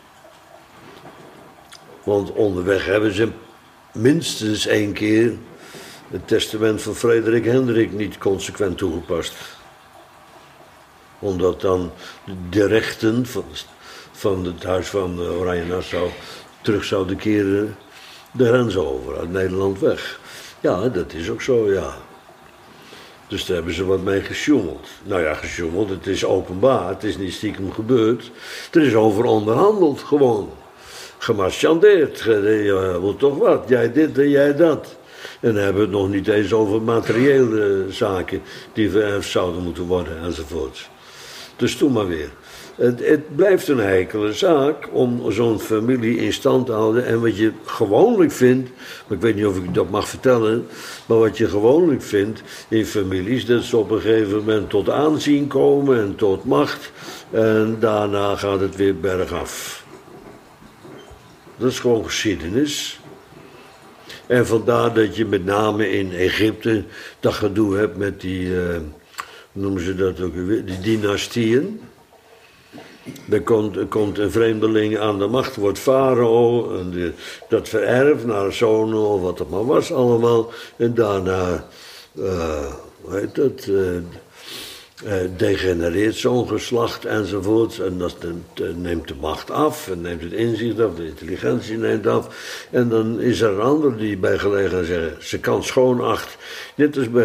[SPEAKER 1] Want onderweg hebben ze minstens 1 keer het testament van Frederik Hendrik niet consequent toegepast. Omdat dan de rechten van het huis van Oranje-Nassau terug zouden keren de grens over, uit Nederland weg. Ja, dat is ook zo, ja. Dus daar hebben ze wat mee gesjoemeld. Nou ja, gesjoemeld, het is openbaar, het is niet stiekem gebeurd. Er is over onderhandeld, gewoon. Gemarchandeerd, je wil toch wat, jij dit en jij dat. En dan hebben we het nog niet eens over materiële zaken die vererfd zouden moeten worden enzovoort. Dus doe maar weer. Het blijft een heikele zaak om zo'n familie in stand te houden. En wat je gewoonlijk vindt, maar ik weet niet of ik dat mag vertellen, maar wat je gewoonlijk vindt in families, dat ze op een gegeven moment tot aanzien komen en tot macht. En daarna gaat het weer bergaf. Dat is gewoon geschiedenis. En vandaar dat je met name in Egypte dat gedoe hebt met die, hoe noemen ze dat ook weer, die dynastieën. Er komt een vreemdeling aan de macht, wordt farao, en dat vererft naar zonen of wat het maar was allemaal. En daarna, hoe heet dat, degenereert zo'n geslacht enzovoort. En dat neemt de macht af en neemt het inzicht af, de intelligentie neemt af. En dan is er een ander die bij gelegenheid zegt, ze kan schoon acht. Net als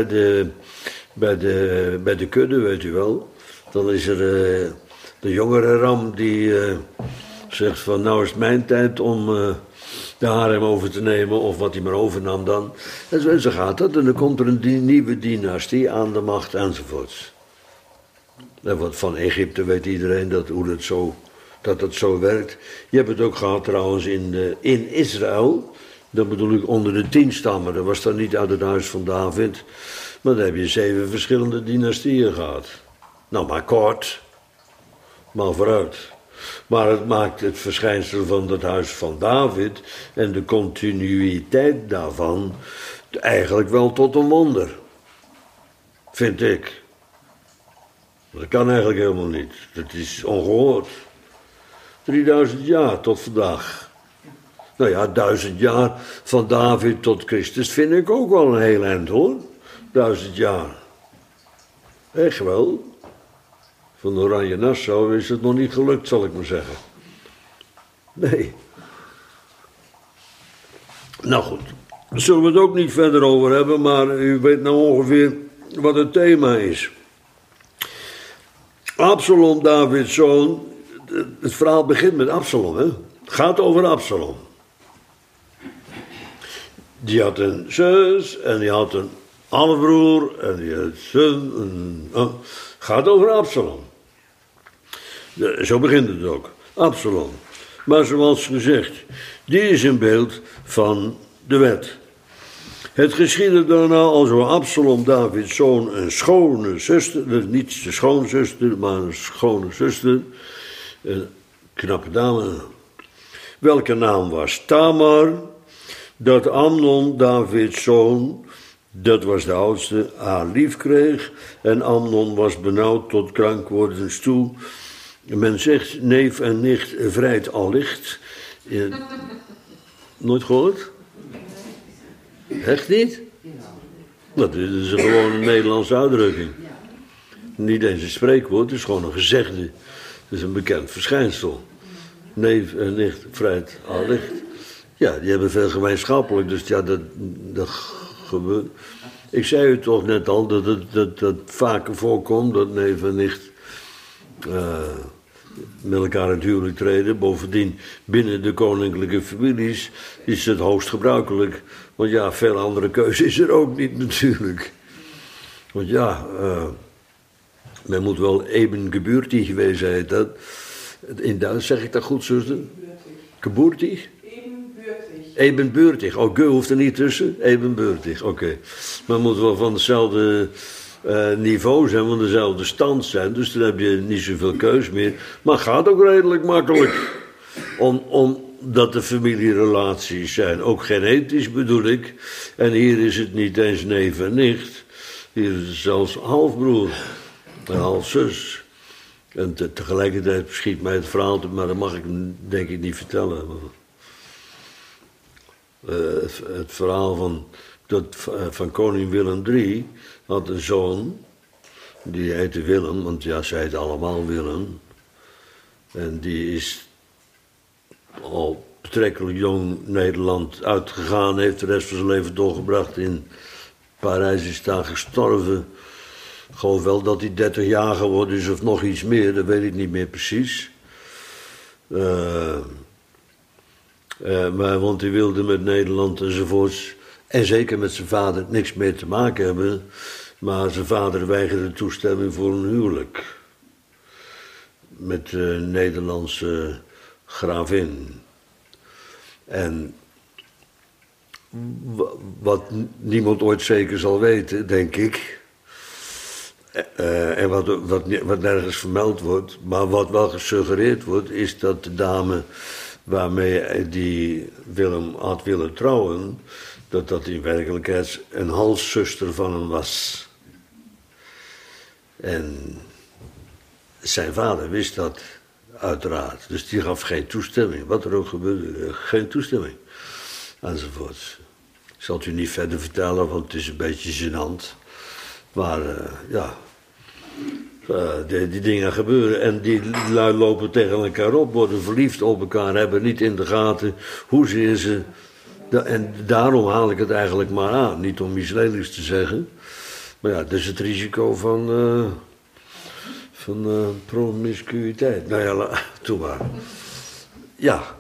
[SPEAKER 1] bij de kudde, weet u wel. Dan is er de jongere ram die zegt van nou is het mijn tijd om de harem over te nemen of wat hij maar overnam dan. En zo gaat dat en dan komt er een nieuwe dynastie aan de macht enzovoort. En wat van Egypte weet iedereen dat het zo werkt. Je hebt het ook gehad trouwens in Israël. Dat bedoel ik onder de 10 stammen. Dat was dan niet uit het huis van David. Maar dan heb je 7 verschillende dynastieën gehad. Nou, maar kort. Maar vooruit. Maar het maakt het verschijnsel van het huis van David en de continuïteit daarvan eigenlijk wel tot een wonder. Vind ik. Dat kan eigenlijk helemaal niet. Dat is ongehoord. 3000 jaar tot vandaag. Nou ja, 1000 jaar van David tot Christus vind ik ook wel een heel eind hoor. 1000 jaar. Echt wel. Van Oranje-Nassau is het nog niet gelukt, zal ik maar zeggen. Nee. Nou goed, daar zullen we het ook niet verder over hebben, maar u weet nou ongeveer wat het thema is. Absalom, Davids zoon, het verhaal begint met Absalom, hè? Het gaat over Absalom. Die had een zus en die had een halfbroer en die had een zus. Gaat over Absalom. Zo begint het ook. Absalom. Maar zoals gezegd, die is een beeld van de wet. Het geschiedde daarna alzo Absalom, Davids zoon, een schone zuster, niet de schoonzuster, maar een schone zuster, een knappe dame, welke naam was Tamar, dat Amnon, Davids zoon, dat was de oudste, haar lief kreeg, en Amnon was benauwd tot krankwordens toe. Men zegt, neef en nicht vrijt allicht. Nooit gehoord? Echt niet? Dat is gewoon een Nederlandse uitdrukking. Niet eens een spreekwoord, het is gewoon een gezegde. Het is een bekend verschijnsel. Neef en nicht vrijt allicht. Ja, die hebben veel gemeenschappelijk, dus ja, dat gebeurt. Ik zei u toch net al dat vaker voorkomt dat neef en nicht met elkaar in het huwelijk treden. Bovendien, binnen de koninklijke families is het hoogst gebruikelijk. Want ja, veel andere keuze is er ook niet natuurlijk. Want ja, men moet wel eben gebürtig geweest zijn. Dat, in Duits zeg ik dat goed, zuster? Gebürtig? Ebenbürtig. Oh, ge hoeft er niet tussen. Ebenbürtig, oké. Men moet wel van dezelfde niveau zijn, van dezelfde stand zijn. Dus dan heb je niet zoveel keus meer. Maar het gaat ook redelijk makkelijk. Omdat de familierelaties zijn. Ook genetisch bedoel ik. En hier is het niet eens neef en nicht. Hier is het zelfs halfbroer en halfzus. En tegelijkertijd schiet mij het verhaal te, maar dat mag ik denk ik niet vertellen. Het verhaal van koning Willem III had een zoon, die heette Willem, want ja, ze heten allemaal Willem. En die is al betrekkelijk jong Nederland uitgegaan, heeft de rest van zijn leven doorgebracht in Parijs, is daar gestorven. Ik geloof wel dat hij 30 jaar geworden is of nog iets meer, dat weet ik niet meer precies. Maar want hij wilde met Nederland enzovoorts, en zeker met zijn vader, niks meer te maken hebben. Maar zijn vader weigerde toestemming voor een huwelijk. Met de Nederlandse gravin. En wat niemand ooit zeker zal weten, denk ik. En wat nergens vermeld wordt, maar wat wel gesuggereerd wordt, is dat de dame waarmee die Willem had willen trouwen, dat in werkelijkheid een halfzuster van hem was. En zijn vader wist dat uiteraard, dus die gaf geen toestemming. Wat er ook gebeurde, geen toestemming. Enzovoort. Ik zal het u niet verder vertellen, want het is een beetje gênant. Maar die dingen gebeuren en die lui lopen tegen elkaar op, worden verliefd op elkaar, hebben niet in de gaten hoezeer ze... En daarom haal ik het eigenlijk maar aan, niet om iets lelijks te zeggen. Maar ja, dat is het risico van promiscuïteit. Nou ja, doe maar. Ja.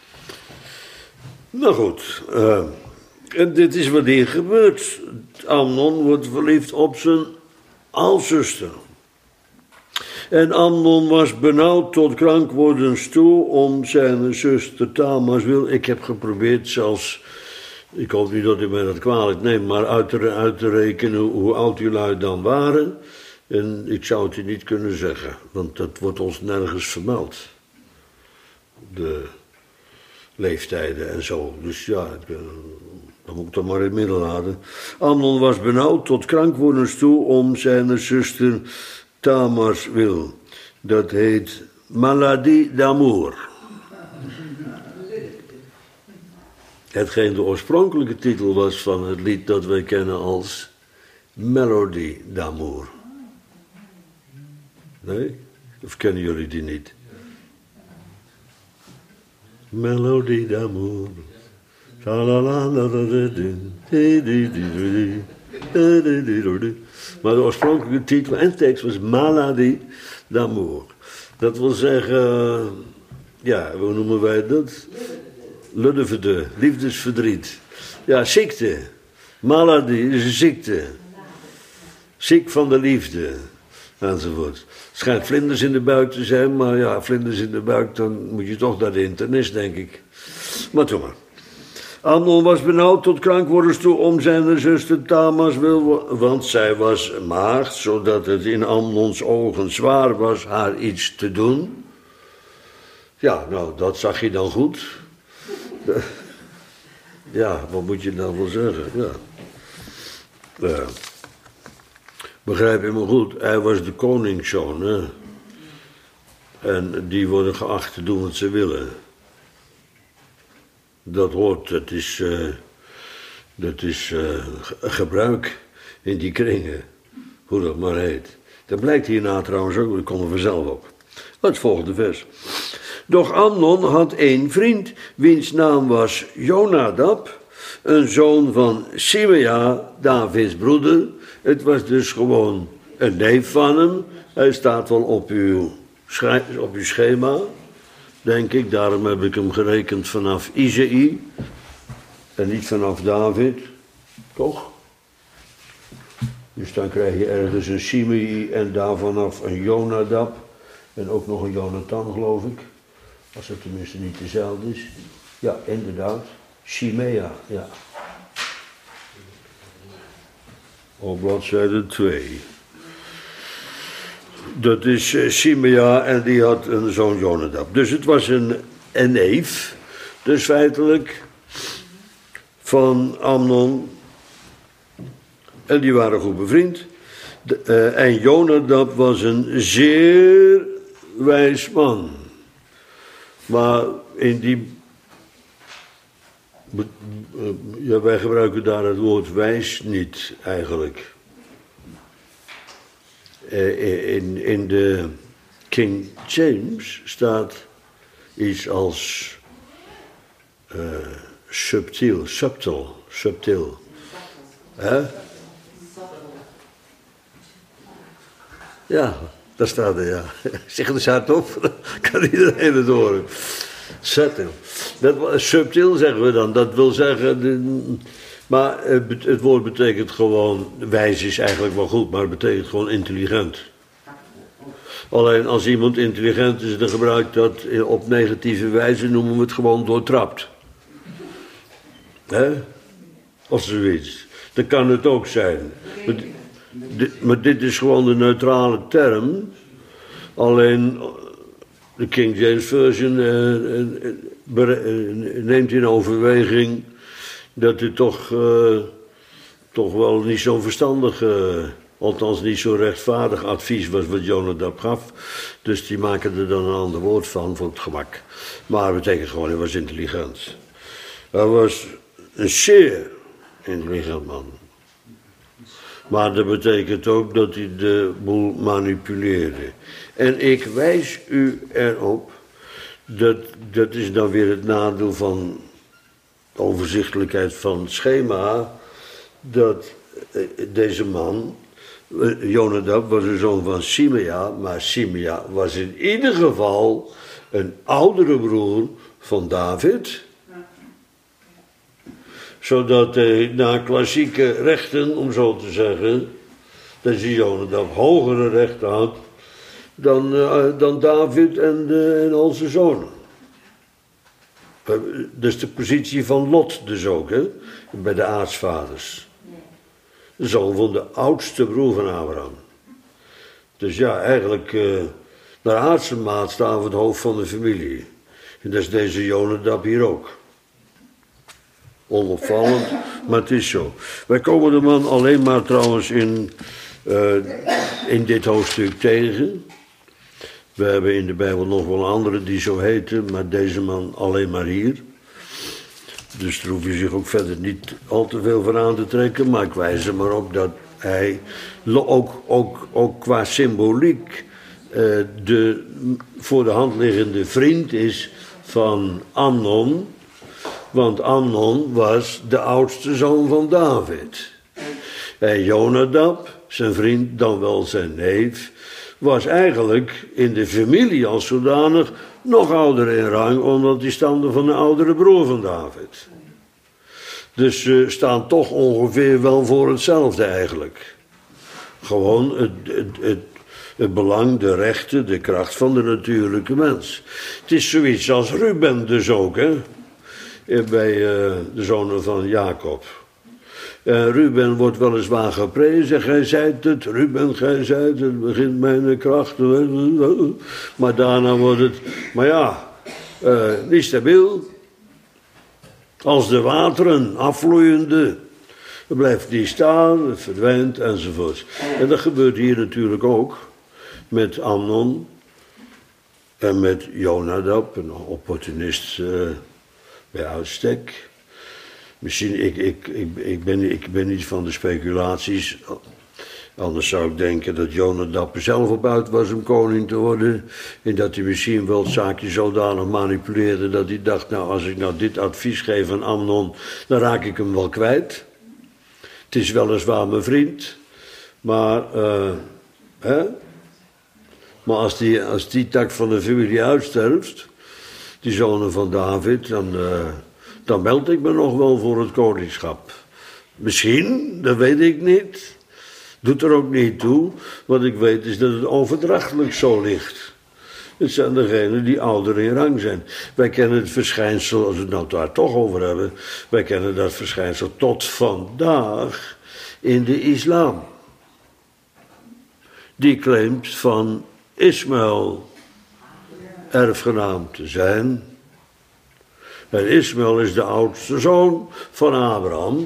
[SPEAKER 1] Nou goed. En dit is wat hier gebeurt. Amnon wordt verliefd op zijn halfzuster. En Amnon was benauwd tot krankwordens toe om zijn zuster Tamars wil. Ik heb geprobeerd zelfs, ik hoop niet dat u mij dat kwalijk neemt, maar uit te rekenen hoe oud die lui dan waren. En ik zou het u niet kunnen zeggen, want dat wordt ons nergens vermeld. De leeftijden en zo. Dus ja, dan moet ik dat maar in het midden laten. Amnon was benauwd tot krankwordens toe om zijn zuster Tamars wil. Dat heet maladie d'amour. Hetgeen de oorspronkelijke titel was van het lied dat wij kennen als Melody d'amour. Nee? Of kennen jullie die niet? Melody d'amour. Maar de oorspronkelijke titel en tekst was Maladie d'amour. Dat wil zeggen, ja, hoe noemen wij dat? Luddeverde, liefdesverdriet. Ja, ziekte. Maladie is een ziekte. Ziek van de liefde. Enzovoort. Het schijnt vlinders in de buik te zijn, maar ja, vlinders in de buik, dan moet je toch naar de internist, denk ik. Maar toen maar. Amnon was benauwd tot krankwordens toe om zijn zuster Tamars wil, want zij was maagd, zodat het in Amnons ogen zwaar was haar iets te doen. Ja, nou, dat zag je dan goed. Ja, wat moet je dan wel zeggen? Ja. Begrijp je me goed, hij was de koningszoon, hè? En die worden geacht te doen wat ze willen. Dat hoort, dat is gebruik in die kringen, hoe dat maar heet. Dat blijkt hierna trouwens ook, dat komen we vanzelf op. Het volgende vers. Doch Amnon had één vriend, wiens naam was Jonadab, een zoon van Simea, Davids broeder. Het was dus gewoon een neef van hem. Hij staat wel op uw schema, denk ik. Daarom heb ik hem gerekend vanaf Izei en niet vanaf David, toch? Dus dan krijg je ergens een Simei en daar vanaf een Jonadab en ook nog een Jonathan, geloof ik. Als het tenminste niet dezelfde is. Ja, inderdaad. Shimea, ja. Op bladzijde 2. Dat is Simea en die had een zoon Jonadab. Dus het was een neef, dus feitelijk, van Amnon. En die waren goed bevriend. En Jonadab was een zeer wijs man. Maar in die... Ja, wij gebruiken daar het woord wijs niet, eigenlijk. In de King James staat iets als subtiel. Hè? Ja, daar staat er, ja. Zeg het eens hardop, dan kan iedereen het horen. Subtil. Subtiel zeggen we dan, dat wil zeggen... Maar het woord betekent gewoon... Wijs is eigenlijk wel goed, maar het betekent gewoon intelligent. Alleen als iemand intelligent is, dan gebruikt dat op negatieve wijze... noemen we het gewoon doortrapt. Hè? Of zoiets. Dat kan het ook zijn. Maar dit is gewoon de neutrale term. Alleen de King James Version neemt in overweging dat dit toch wel niet zo'n verstandig, althans niet zo rechtvaardig advies was wat Jonadab gaf. Dus die maken er dan een ander woord van voor het gemak. Maar het betekent gewoon, hij was intelligent. Hij was een zeer intelligent man. Maar dat betekent ook dat hij de boel manipuleerde. En ik wijs u erop, dat is dan weer het nadeel van de overzichtelijkheid van het schema, dat deze man, Jonadab, was een zoon van Simea, maar Simea was in ieder geval een oudere broer van David, zodat hij na klassieke rechten, om zo te zeggen, dat Jonadab hogere rechten had dan David en al zijn zonen. Dus de positie van Lot dus ook, hè, bij de aartsvaders. De zoon van de oudste broer van Abraham. Dus ja, eigenlijk naar aardse maatstaven het hoofd van de familie. En dat is deze Jonadab hier ook. Onopvallend, maar het is zo. Wij komen de man alleen maar trouwens in dit hoofdstuk tegen. We hebben in de Bijbel nog wel andere die zo heten, maar deze man alleen maar hier. Dus daar hoef je zich ook verder niet al te veel van aan te trekken. Maar ik wijs er maar op dat hij ook qua symboliek de voor de hand liggende vriend is van Amnon. Want Amnon was de oudste zoon van David. En Jonadab, zijn vriend, dan wel zijn neef, was eigenlijk in de familie als zodanig nog ouder in rang, omdat die stamde van de oudere broer van David. Dus ze staan toch ongeveer wel voor hetzelfde eigenlijk. Gewoon het belang, de rechten, de kracht van de natuurlijke mens. Het is zoiets als Ruben dus ook, hè? Bij de zonen van Jacob. Ruben wordt weliswaar geprezen, gij zijt het, Ruben, gij zijt het, begint mijn kracht. Maar daarna wordt het, maar ja, niet stabiel. Als de wateren afvloeiende, dan blijft die staan, het verdwijnt enzovoort. En dat gebeurt hier natuurlijk ook met Amnon en met Jonadab, een opportunist bij uitstek. Misschien, ik ben niet van de speculaties. Anders zou ik denken dat Jonadab er zelf op uit was om koning te worden. En dat hij misschien wel het zaakje zodanig manipuleerde dat hij dacht, nou als ik nou dit advies geef aan Amnon, dan raak ik hem wel kwijt. Het is weliswaar mijn vriend, maar, maar als die tak van de familie uitsterft, die zonen van David, dan meld ik me nog wel voor het koningschap. Misschien, dat weet ik niet. Doet er ook niet toe. Wat ik weet is dat het overdrachtelijk zo ligt. Het zijn degenen die ouder in rang zijn. Wij kennen het verschijnsel, als we het nou daar toch over hebben, wij kennen dat verschijnsel tot vandaag in de islam. Die claimt van Ismaël erfgenaam te zijn. En Ismaël is de oudste zoon van Abraham.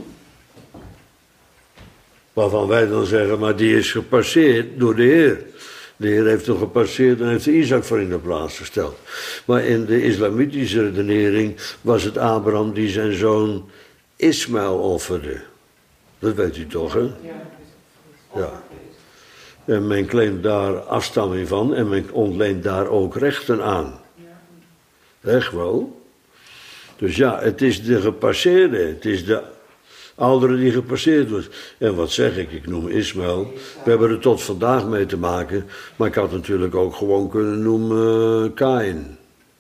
[SPEAKER 1] Waarvan wij dan zeggen, maar die is gepasseerd door de Heer. De Heer heeft hem gepasseerd en heeft Isaac voor in de plaats gesteld. Maar in de islamitische redenering was het Abraham die zijn zoon Ismaël offerde. Dat weet u toch, hè? Ja. En men claimt daar afstamming van en men ontleent daar ook rechten aan. Echt wel. Dus ja, het is de gepasseerde, het is de oudere die gepasseerd wordt. En wat zeg ik noem Ismaël. We hebben er tot vandaag mee te maken, maar ik had natuurlijk ook gewoon kunnen noemen Kaïn.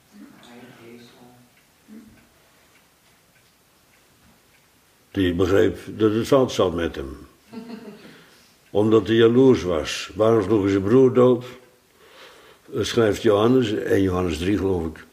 [SPEAKER 1] Die begreep dat het fout zat met hem. Omdat hij jaloers was. Waarom sloeg hij zijn broer dood? Schrijft Johannes, 1 Johannes 3 geloof ik.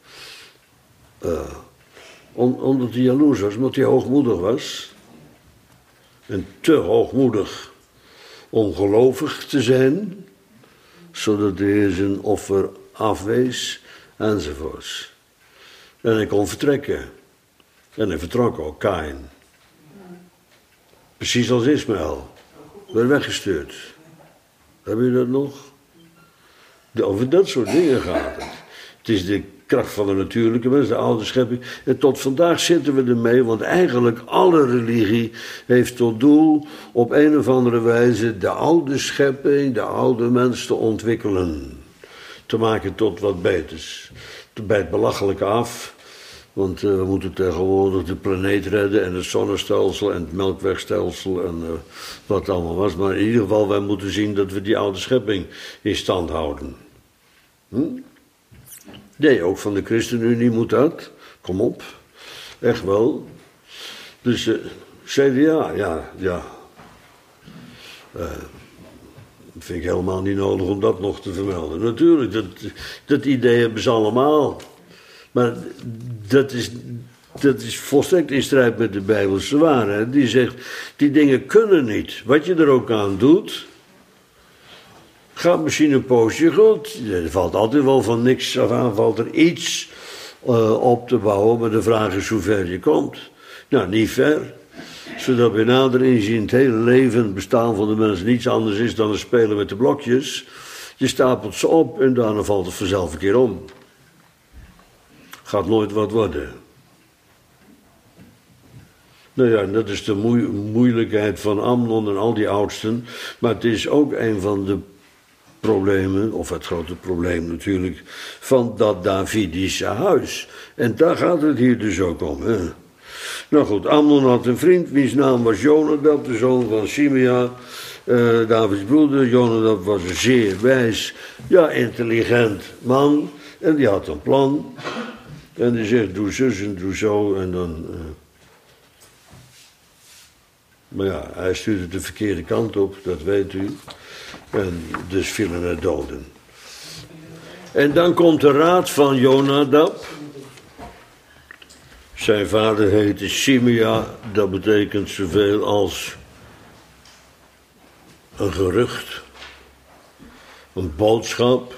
[SPEAKER 1] Omdat hij jaloers was, omdat hij hoogmoedig was. En te hoogmoedig om gelovig te zijn. Zodat de Heer zijn offer afwees, enzovoorts. En hij kon vertrekken. En hij vertrok ook, Kaïn. Precies als Ismaël. Werd weggestuurd. Hebben jullie dat nog? Over dat soort dingen gaat het. Het is de kracht van de natuurlijke mens, de oude schepping. En tot vandaag zitten we ermee, want eigenlijk alle religie heeft tot doel op een of andere wijze de oude schepping, de oude mens te ontwikkelen. Te maken tot wat beters. Bij het belachelijke af. Want we moeten tegenwoordig de planeet redden en het zonnestelsel en het melkwegstelsel en wat allemaal was. Maar in ieder geval, wij moeten zien dat we die oude schepping in stand houden. Nee, ook van de ChristenUnie moet dat. Kom op. Echt wel. Dus CDA, ja. Vind ik helemaal niet nodig om dat nog te vermelden. Natuurlijk, dat idee hebben ze allemaal. Maar dat is volstrekt in strijd met de Bijbelse waarheid. Die zegt, die dingen kunnen niet. Wat je er ook aan doet, gaat misschien een poosje goed. Er valt altijd wel van niks af aan, valt er iets op te bouwen. Maar de vraag is hoe ver je komt. Nou, niet ver. Zodat bij nader inzien het hele leven, het bestaan van de mens niets anders is dan een spelen met de blokjes. Je stapelt ze op en daarna valt het vanzelf een keer om. Gaat nooit wat worden. Nou ja, dat is de moeilijkheid van Amnon en al die oudsten. Maar het is ook een van de problemen, of het grote probleem natuurlijk, van dat Davidische huis. En daar gaat het hier dus ook om. Hè? Nou goed, Amnon had een vriend, wiens naam was Jonadab, de zoon van Simea, Davids broeder. Jonadab was een zeer wijs, intelligent man. En die had een plan. En die zegt, doe zus en doe zo. En dan... Maar ja, hij stuurde de verkeerde kant op, dat weet u. En dus vielen er doden. En dan komt de raad van Jonadab. Zijn vader heette Simea. Dat betekent zoveel als een gerucht. Een boodschap.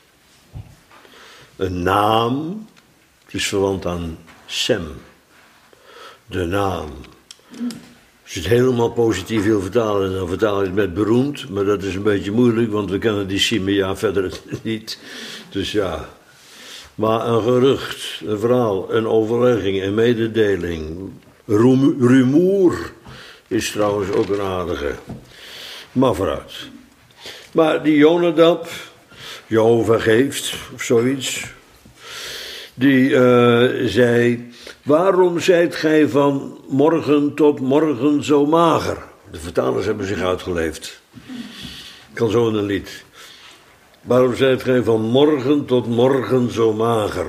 [SPEAKER 1] Een naam. Het is verwant aan Sem. De naam. Als je het helemaal positief wil vertalen, dan vertaal je het met beroemd. Maar dat is een beetje moeilijk, want we kennen die Simea verder niet. Dus ja. Maar een gerucht, een verhaal, een overlegging, een mededeling. Rumoer is trouwens ook een aardige. Maar vooruit. Maar die Jonadab, Jehovah geeft, of zoiets. Die zei, waarom zijt gij van morgen tot morgen zo mager? De vertalers hebben zich uitgeleefd. Ik kan zo in een lied. Waarom zijt gij van morgen tot morgen zo mager?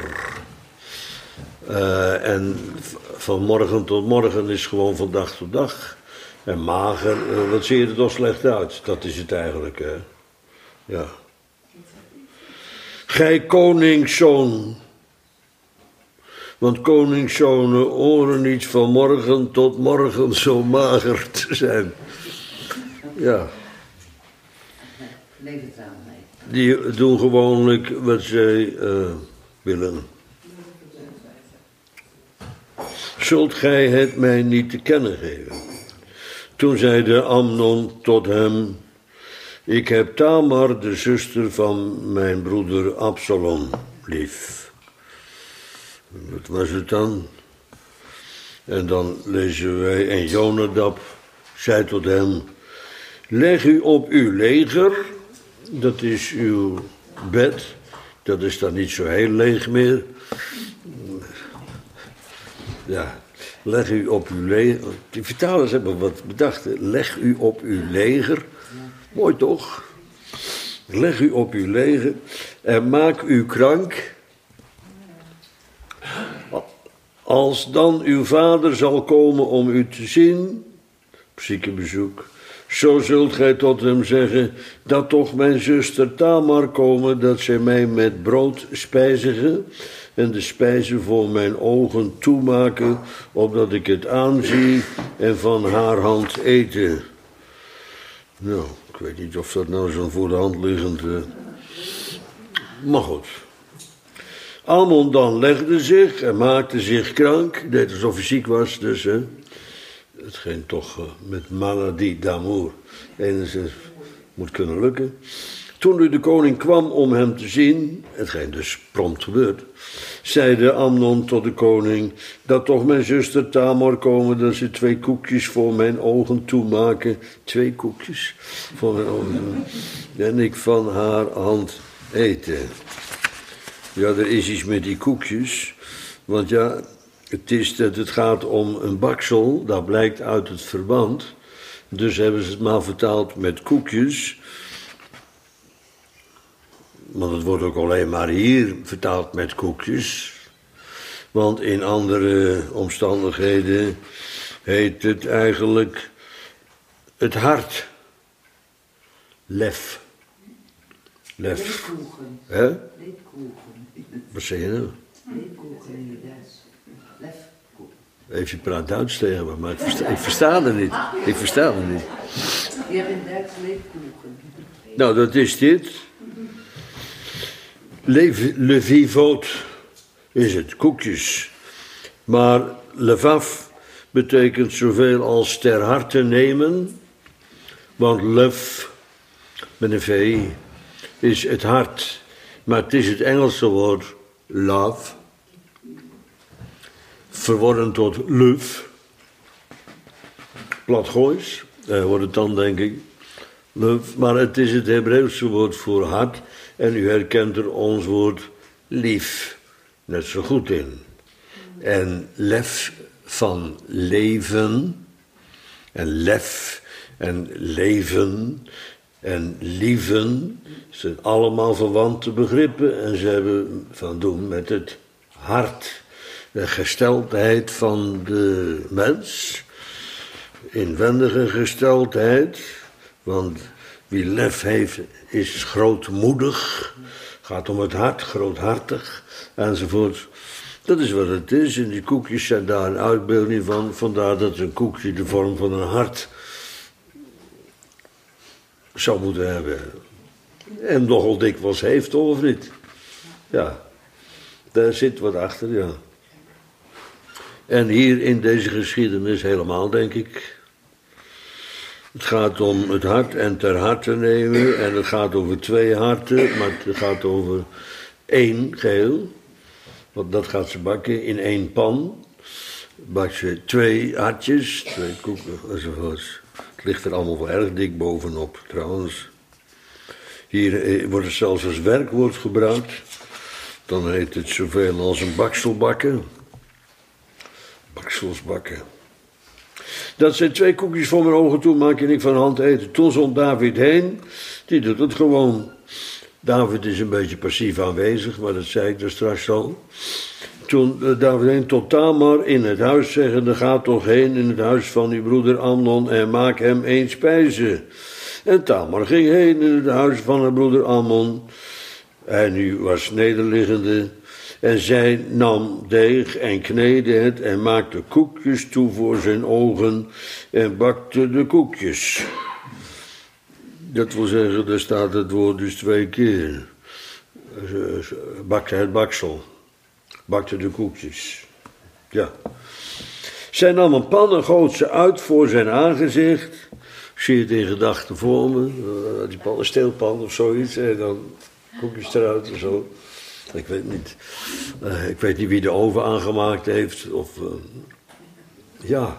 [SPEAKER 1] En van morgen tot morgen is gewoon van dag tot dag. En mager, wat zie je er toch slecht uit? Dat is het eigenlijk, hè? Ja. gij koningszoon. Want koningszonen horen niet van morgen tot morgen zo mager te zijn. Ja. Die doen gewoonlijk wat zij willen. Zult gij het mij niet te kennen geven? Toen zeide Amnon tot hem: ik heb Tamar, de zuster van mijn broeder Absalom, lief. Wat was het dan? En dan lezen wij: en Jonadab zei tot hem: leg u op uw leger, dat is uw bed, dat is dan niet zo heel leeg meer. Ja, leg u op uw leger. Die vertalers hebben wat bedacht. Leg u op uw leger. Mooi toch? Leg u op uw leger en maak u krank. Als dan uw vader zal komen om u te zien, op ziekenbezoek, zo zult gij tot hem zeggen, dat toch mijn zuster Tamar komen, dat zij mij met brood spijzigen en de spijzen voor mijn ogen toemaken, opdat ik het aanzie en van haar hand eten. Nou, ik weet niet of dat nou zo'n voor de hand liggend... Maar goed. Amnon dan legde zich en maakte zich krank, deed alsof hij ziek was, dus het ging toch met maladie d'amour enigszins moet kunnen lukken. Toen nu de koning kwam om hem te zien, hetgeen dus prompt gebeurt, zeide Amnon tot de koning, dat toch mijn zuster Tamar komen, dat ze 2 koekjes voor mijn ogen toemaken, 2 koekjes voor mijn ogen, en ik van haar hand eten. Ja, er is iets met die koekjes, want ja, het gaat om een baksel, dat blijkt uit het verband, dus hebben ze het maar vertaald met koekjes. Want het wordt ook alleen maar hier vertaald met koekjes. Want in andere omstandigheden heet het eigenlijk het hart. Lef.
[SPEAKER 3] Leefkoegen.
[SPEAKER 1] Hè?
[SPEAKER 3] Leefkoegen.
[SPEAKER 1] Wat zeg je nou?
[SPEAKER 3] Leefkoegen in het Duits. Lefkoegen.
[SPEAKER 1] Even praat Duits tegen me, maar ik versta het niet. Ik versta het niet.
[SPEAKER 3] Je hebt in Duits leefkoegen.
[SPEAKER 1] Nou, dat is dit. Le vivot is het, koekjes. Maar levaf betekent zoveel als ter harte nemen. Want lef, met een v, is het hart. Maar het is het Engelse woord love, verworden tot love. Platgoois, wordt het dan, denk ik. Love, maar het is het Hebreeuwse woord voor hart. En u herkent er ons woord lief net zo goed in. En lef van leven, en lef en leven en lieven zijn allemaal verwante begrippen en ze hebben van doen met het hart. De gesteldheid van de mens, inwendige gesteldheid, want wie lef heeft is grootmoedig, gaat om het hart, groothartig enzovoort. Dat is wat het is en die koekjes zijn daar een uitbeelding van, vandaar dat een koekje de vorm van een hart zou moeten hebben. En nogal dikwijls heeft, of niet? Ja, daar zit wat achter, ja. En hier in deze geschiedenis helemaal, denk ik. Het gaat om het hart en ter harte nemen. En het gaat over 2 harten, maar het gaat over 1 geheel. Want dat gaat ze bakken in 1 pan. Bak ze 2 hartjes, 2 koeken enzovoorts. Het ligt er allemaal wel erg dik bovenop, trouwens. Hier wordt het zelfs als werkwoord gebruikt. Dan heet het zoveel als een baksel bakken. Baksels bakken. Dat zijn 2 koekjes voor mijn ogen toe, maak en ik van hand eten. Toen zond David heen, die doet het gewoon. David is een beetje passief aanwezig, maar dat zei ik er straks al. Toen David heen tot Tamar in het huis zeggende, ga toch heen in het huis van uw broeder Amnon en maak hem 1 spijze. En Tamar ging heen in het huis van haar broeder Amnon Hij nu was nederliggende. En zij nam deeg en kneedde het en maakte koekjes toe voor zijn ogen en bakte de koekjes. Dat wil zeggen, daar staat het woord dus 2 keer. Bakte het baksel. Bakte de koekjes. Ja. Zij nam een pan en goot ze uit voor zijn aangezicht. Ik zie het in gedachten voor me. Die pan, een steelpan of zoiets. En dan koekjes eruit en zo. Ik weet niet. Ik weet niet wie de oven aangemaakt heeft. Of, ja.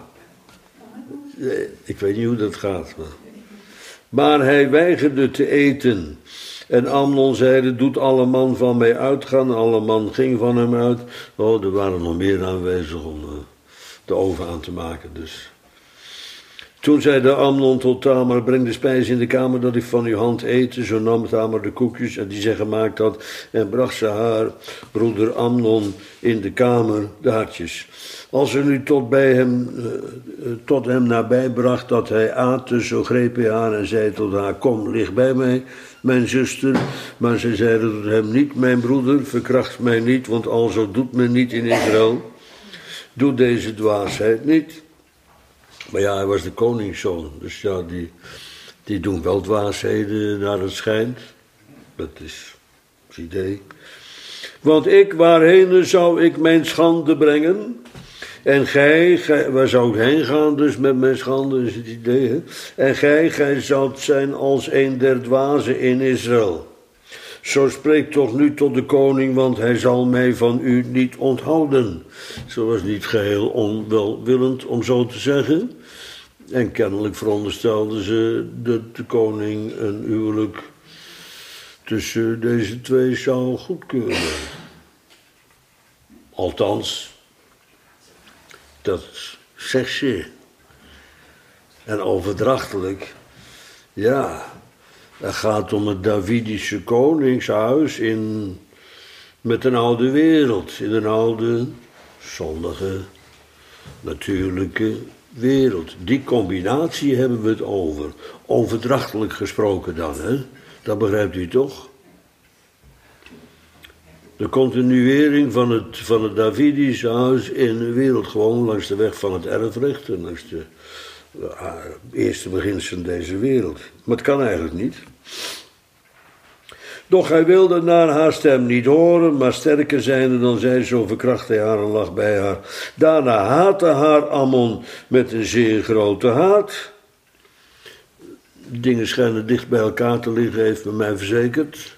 [SPEAKER 1] Ik weet niet hoe dat gaat. Maar hij weigerde te eten. En Amnon zeide, doet alle man van mij uitgaan. Alle man ging van hem uit. Oh, er waren nog meer aanwezig om de oven aan te maken. Dus. Toen zei de Amnon tot Tamar, breng de spijs in de kamer dat ik van uw hand eten. Zo nam Tamar de koekjes en die zij gemaakt had en bracht ze haar broeder Amnon in de kamer de hartjes. Als ze nu tot hem nabij bracht dat hij aten, zo greep hij haar en zei tot haar, kom, lig bij mij, mijn zuster. Maar zij zeide tot hem, niet mijn broeder, verkracht mij niet, want alzo doet men niet in Israël. Doe deze dwaasheid niet. Maar ja, hij was de koningszoon, dus ja, die doen wel dwaasheden naar het schijnt. Dat is het idee. Want waarheen zou ik mijn schande brengen? En gij, waar zou ik heen gaan dus met mijn schande, is het idee, hè? En gij zoudt zijn als een der dwazen in Israël. Zo spreek toch nu tot de koning, want hij zal mij van u niet onthouden. Ze was niet geheel onwelwillend, om zo te zeggen. En kennelijk veronderstelden ze dat de koning een huwelijk tussen deze twee zou goedkeuren. Althans, dat zegt ze. En overdrachtelijk, ja, het gaat om het Davidische koningshuis met een oude wereld. In een oude, zondige, natuurlijke wereld. Die combinatie hebben we het over. Overdrachtelijk gesproken dan, hè? Dat begrijpt u toch? De continuering van het Davidische huis in de wereld. Gewoon langs de weg van het erfrecht en langs de eerste beginselen deze wereld. Maar het kan eigenlijk niet. Doch hij wilde naar haar stem niet horen, maar sterker zijnde dan zij, zo verkrachtte hij haar en lag bij haar. Daarna haatte haar Ammon met een zeer grote haat. Dingen schijnen dicht bij elkaar te liggen, heeft men mij verzekerd.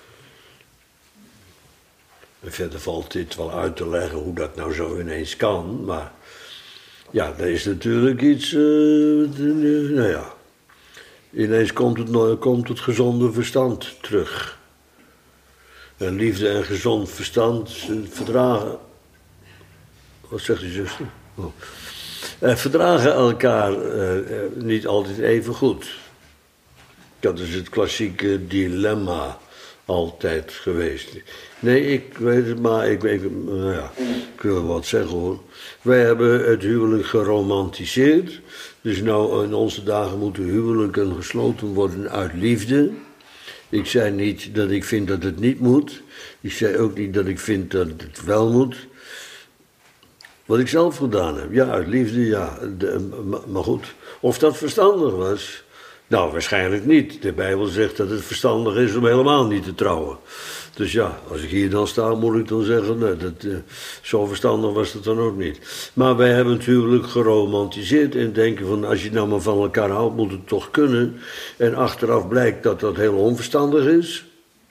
[SPEAKER 1] En verder valt dit wel uit te leggen hoe dat nou zo ineens kan, maar ja, er is natuurlijk iets, nou ja, ineens komt het gezonde verstand terug. En liefde en gezond verstand verdragen. Wat zegt u, zuster? Oh. Verdragen elkaar niet altijd even goed. Dat is het klassieke dilemma altijd geweest. Nee, ik weet het, maar ik wil wat zeggen hoor. Wij hebben het huwelijk geromantiseerd. Dus nou in onze dagen moeten huwelijken gesloten worden uit liefde. Ik zei niet dat ik vind dat het niet moet. Ik zei ook niet dat ik vind dat het wel moet. Wat ik zelf gedaan heb. Ja, uit liefde, ja. Maar goed, of dat verstandig was? Nou, waarschijnlijk niet. De Bijbel zegt dat het verstandig is om helemaal niet te trouwen. Dus ja, als ik hier dan sta, moet ik dan zeggen, nee, zo verstandig was het dan ook niet. Maar wij hebben het huwelijk geromantiseerd en denken van, als je nou maar van elkaar houdt, moet het toch kunnen. En achteraf blijkt dat dat heel onverstandig is.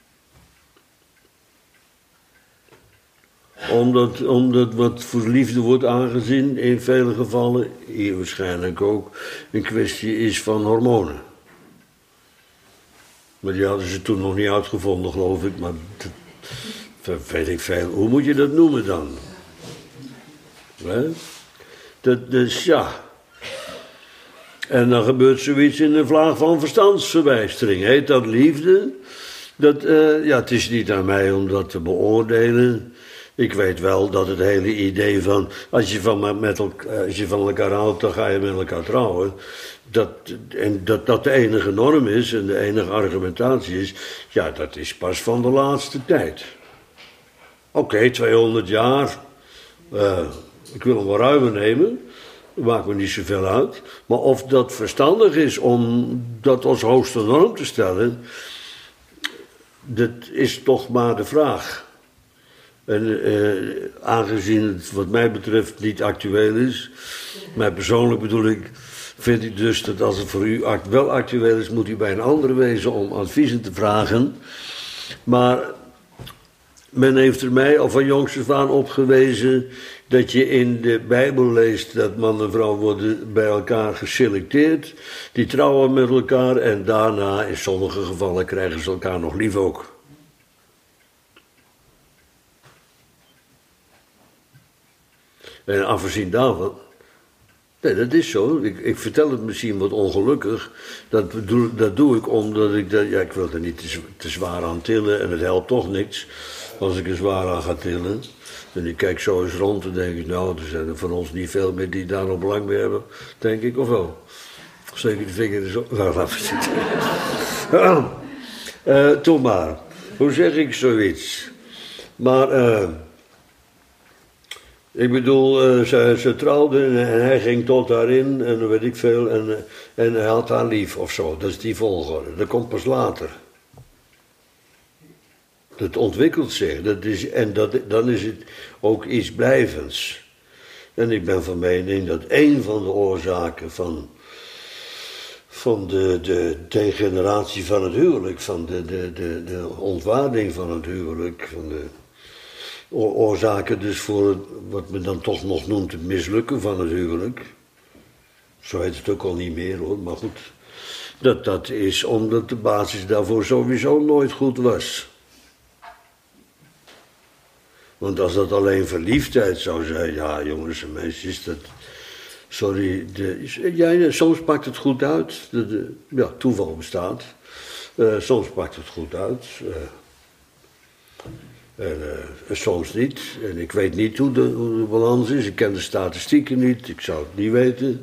[SPEAKER 1] Omdat wat voor liefde wordt aangezien, in vele gevallen, hier waarschijnlijk ook, een kwestie is van hormonen. Maar die hadden ze toen nog niet uitgevonden, geloof ik. Maar dat weet ik veel. Hoe moet je dat noemen dan? Dus ja. En dan gebeurt zoiets in een vlaag van verstandsverbijstering. Heet dat liefde? Het is niet aan mij om dat te beoordelen. Ik weet wel dat het hele idee van, als je van elkaar houdt, dan ga je met elkaar trouwen. Dat de enige norm is en de enige argumentatie is, ja, dat is pas van de laatste tijd. Oké, 200 jaar, ik wil hem wel ruimer nemen, dat maakt me niet zoveel uit. Maar of dat verstandig is om dat als hoogste norm te stellen, dat is toch maar de vraag. En aangezien het wat mij betreft niet actueel is, mij persoonlijk bedoel ik, vind ik dus dat als het voor u wel actueel is, moet u bij een andere wezen om adviezen te vragen. Maar men heeft er mij al van jongs af aan op gewezen dat je in de Bijbel leest dat man en vrouw worden bij elkaar geselecteerd. Die trouwen met elkaar en daarna in sommige gevallen krijgen ze elkaar nog lief ook. En afgezien daarvan, nee, dat is zo. Ik vertel het misschien wat ongelukkig. Dat doe ik omdat ik ik wil er niet te zwaar aan tillen en het helpt toch niks als ik er zwaar aan ga tillen. En ik kijk zo eens rond en denk ik, nou, er zijn er van ons niet veel meer die daar nog belang bij hebben, denk ik, of wel? Steek de vinger eens op. Nou, laten we zitten. Toen maar, hoe zeg ik zoiets? Maar, ik bedoel, ze trouwden en hij ging tot haar in en weet ik veel en hij had haar lief of zo. Dat is die volgorde. Dat komt pas later. Dat ontwikkelt zich. Dan is het ook iets blijvends. En ik ben van mening dat een van de oorzaken van de degeneratie van het huwelijk, van de ontwaarding van het huwelijk, van de oorzaken dus voor wat men dan toch nog noemt het mislukken van het huwelijk. Zo heet het ook al niet meer hoor, maar goed. Dat is omdat de basis daarvoor sowieso nooit goed was. Want als dat alleen verliefdheid zou zijn, ja jongens en meisjes, sorry, soms pakt het goed uit. Ja, toeval bestaat. Soms pakt het goed uit. En soms niet. En ik weet niet hoe de balans is. Ik ken de statistieken niet. Ik zou het niet weten.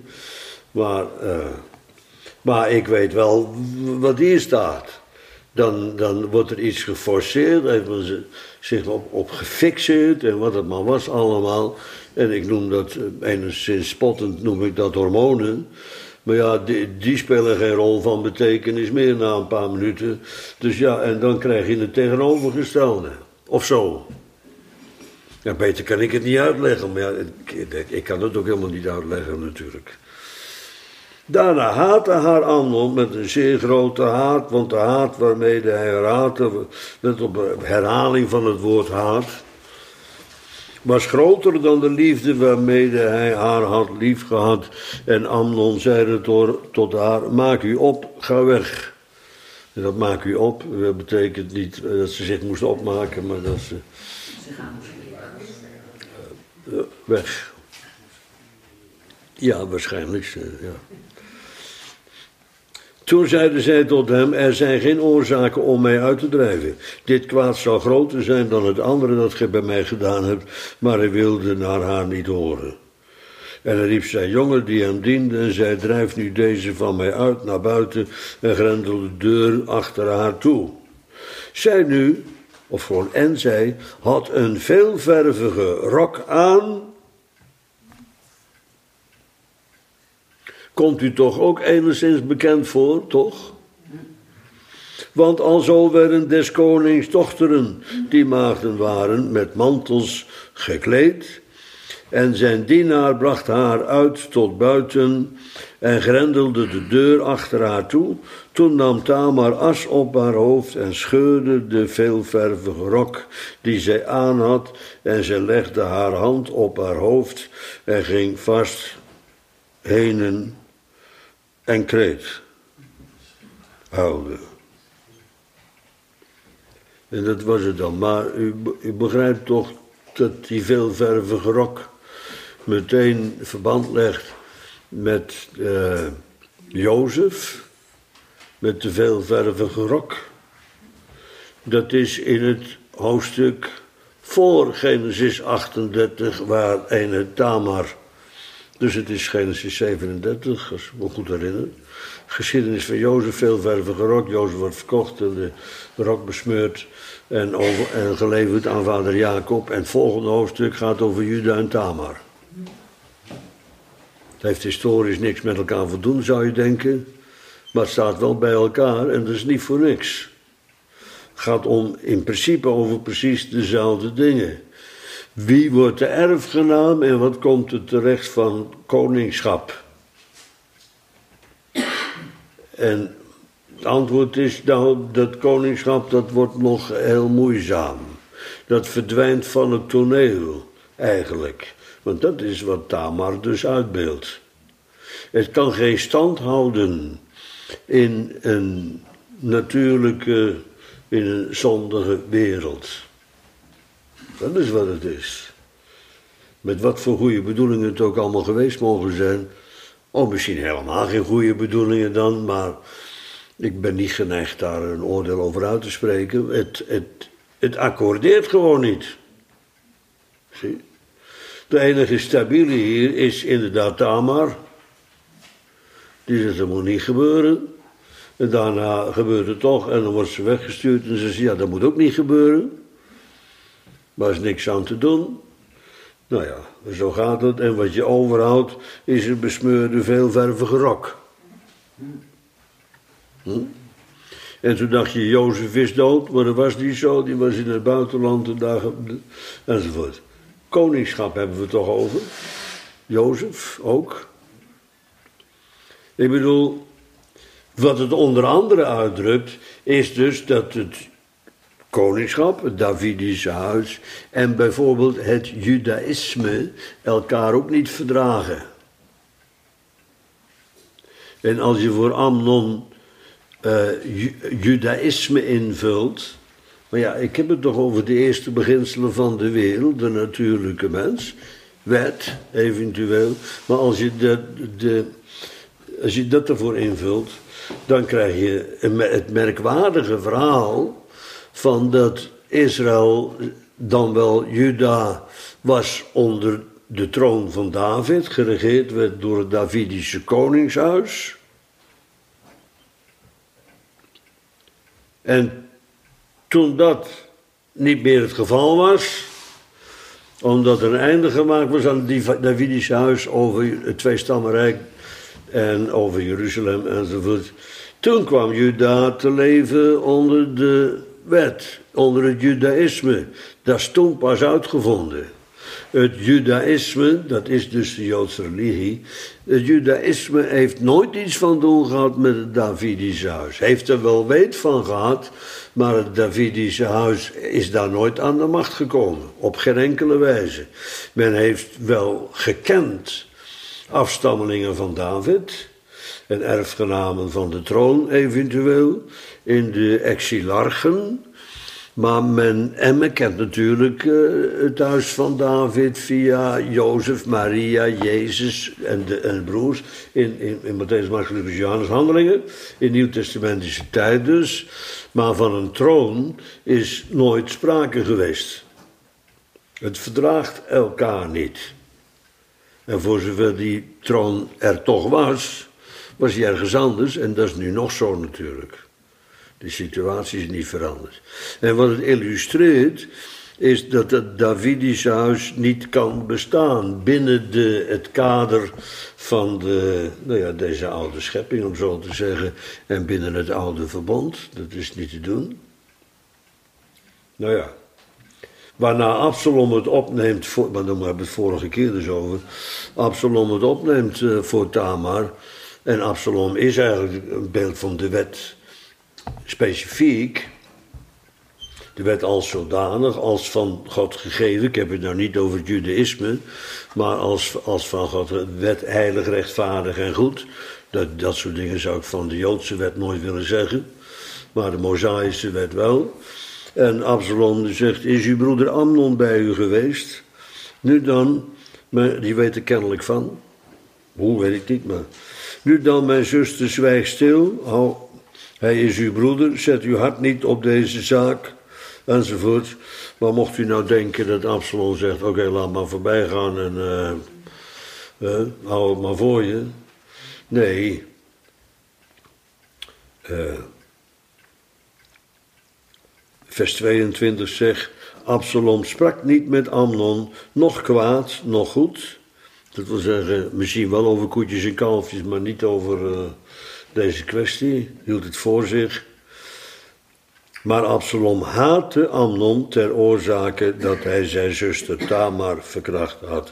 [SPEAKER 1] Maar ik weet wel wat hier staat. Dan wordt er iets geforceerd. Heeft men zich op gefixeerd. En wat het maar was allemaal. En ik noem dat, enigszins spottend noem ik dat hormonen. Maar ja, die spelen geen rol van betekenis meer na een paar minuten. Dus ja, en dan krijg je het tegenovergestelde. Of zo. Ja, beter kan ik het niet uitleggen, maar ja, ik kan het ook helemaal niet uitleggen natuurlijk. Daarna haatte haar Amnon met een zeer grote haat, want de haat waarmee hij haar haatte, let op herhaling van het woord haat, was groter dan de liefde waarmee hij haar had liefgehad. En Amnon zeide tot haar, maak u op, ga weg. En dat maak u op, dat betekent niet dat ze zich moest opmaken, maar dat ze weg. Ja, waarschijnlijk. Ja. Toen zeide zij tot hem, er zijn geen oorzaken om mij uit te drijven. Dit kwaad zou groter zijn dan het andere dat gij bij mij gedaan hebt, maar hij wilde naar haar niet horen. En hij riep zijn jongen die hem diende en zei, drijf nu deze van mij uit naar buiten en grendelde de deur achter haar toe. Zij nu, of gewoon en zij, had een veelvervige rok aan. Komt u toch ook enigszins bekend voor, toch? Want alzo werden des konings dochteren, die maagden waren, met mantels gekleed. En zijn dienaar bracht haar uit tot buiten en grendelde de deur achter haar toe. Toen nam Tamar as op haar hoofd en scheurde de veelvervige rok die zij aan had. En zij legde haar hand op haar hoofd en ging vast henen en kreet. Huilde. En dat was het dan. Maar u begrijpt toch dat die veelvervige rok meteen verband legt met Jozef, met de veelvervige rok. Dat is in het hoofdstuk voor Genesis 38, waar ene Tamar, dus het is Genesis 37, als ik me goed herinner. Geschiedenis van Jozef, veelvervige rok. Jozef wordt verkocht en de rok besmeurd en geleverd aan vader Jacob. En het volgende hoofdstuk gaat over Juda en Tamar. Het heeft historisch niks met elkaar te doen, zou je denken. Maar het staat wel bij elkaar en dat is niet voor niks. Het gaat in principe over precies dezelfde dingen. Wie wordt de erfgenaam en wat komt er terecht van koningschap? En het antwoord is nou, dat koningschap dat wordt nog heel moeizaam. Dat verdwijnt van het toneel eigenlijk. Want dat is wat Tamar dus uitbeeldt. Het kan geen stand houden in een natuurlijke, in een zondige wereld. Dat is wat het is. Met wat voor goede bedoelingen het ook allemaal geweest mogen zijn. Of misschien helemaal geen goede bedoelingen dan, maar ik ben niet geneigd daar een oordeel over uit te spreken. Het accordeert gewoon niet. Zie? De enige stabiele hier is inderdaad Tamar. Die zegt, dat moet niet gebeuren. En daarna gebeurt het toch en dan wordt ze weggestuurd en ze zegt, ja, dat moet ook niet gebeuren. Maar er is niks aan te doen. Nou ja, zo gaat het. En wat je overhoudt is een besmeurde, veelvervige rok. En toen dacht je, Jozef is dood, maar dat was niet zo. Die was in het buitenland en daar, enzovoort. Koningschap hebben we het toch over. Jozef ook. Ik bedoel, wat het onder andere uitdrukt, is dus dat het koningschap, het Davidische huis en bijvoorbeeld het judaïsme elkaar ook niet verdragen. En als je voor Amnon judaïsme invult, maar ja, ik heb het toch over de eerste beginselen van de wereld, de natuurlijke mens, wet eventueel, maar als je dat ervoor invult, dan krijg je het merkwaardige verhaal van dat Israël, dan wel Juda, was onder de troon van David, geregeerd werd door het Davidische koningshuis. En toen dat niet meer het geval was, omdat er een einde gemaakt was aan het Davidische huis over het tweestammenrijk en over Jeruzalem enzovoort, toen kwam Juda te leven onder de wet, onder het judaïsme. Dat is toen pas uitgevonden. Het judaïsme, dat is dus de Joodse religie, het judaïsme heeft nooit iets van doen gehad met het Davidische huis. Heeft er wel weet van gehad, maar het Davidische huis is daar nooit aan de macht gekomen. Op geen enkele wijze. Men heeft wel gekend afstammelingen van David en erfgenamen van de troon eventueel in de exilarchen. Maar men kent natuurlijk het huis van David via Jozef, Maria, Jezus en de broers in Matthäus, Marcus, Lucas, Johannes Handelingen, in nieuwtestamentische tijd dus. Maar van een troon is nooit sprake geweest. Het verdraagt elkaar niet. En voor zover die troon er toch was hij ergens anders en dat is nu nog zo natuurlijk. De situatie is niet veranderd. En wat het illustreert, is dat het Davidische huis niet kan bestaan binnen het kader van deze oude schepping, om zo te zeggen, en binnen het oude verbond. Dat is niet te doen. Nou ja. Waarna Absalom het opneemt, maar daar hebben we het vorige keer dus over. Absalom het opneemt voor Tamar. En Absalom is eigenlijk een beeld van de wet specifiek. De wet als zodanig, als van God gegeven. Ik heb het nou niet over het judaïsme, maar als van God de wet heilig, rechtvaardig en goed. Dat soort dingen zou ik van de Joodse wet nooit willen zeggen. Maar de Mosaïsche wet wel. En Absalom zegt, is uw broeder Amnon bij u geweest? Nu dan, maar die weet er kennelijk van. Hoe, weet ik niet, maar. Nu dan, mijn zuster, zwijg stil. Hij is uw broeder, zet uw hart niet op deze zaak. enzovoort. Maar mocht u nou denken dat Absalom zegt, oké, laat maar voorbij gaan en hou het maar voor je. Nee. Vers 22 zegt, Absalom sprak niet met Amnon, noch kwaad, noch goed. Dat wil zeggen, misschien wel over koetjes en kalfjes, maar niet over deze kwestie. Hield het voor zich. Maar Absalom haatte Amnon ter oorzake dat hij zijn zuster Tamar verkracht had.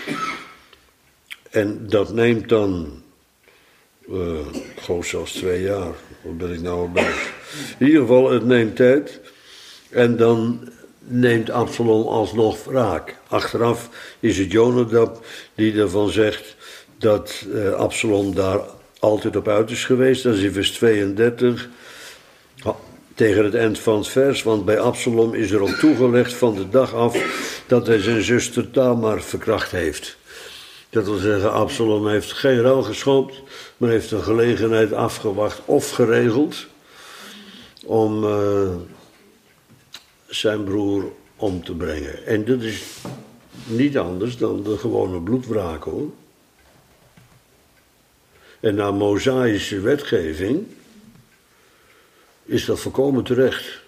[SPEAKER 1] En dat neemt dan, gewoon zelfs 2 jaar. Wat ben ik nou al bij? In ieder geval, het neemt tijd. En dan neemt Absalom alsnog wraak. Achteraf is het Jonadab die ervan zegt dat Absalom daar altijd op uit is geweest. Dat is in vers 32 tegen het eind van het vers. Want bij Absalom is er op toegelegd van de dag af dat hij zijn zuster Tamar verkracht heeft. Dat wil zeggen, Absalom heeft geen ruil geschoopt, maar heeft een gelegenheid afgewacht of geregeld om zijn broer om te brengen. En dat is niet anders dan de gewone bloedwraak, hoor. En naar Mosaïsche wetgeving is dat volkomen terecht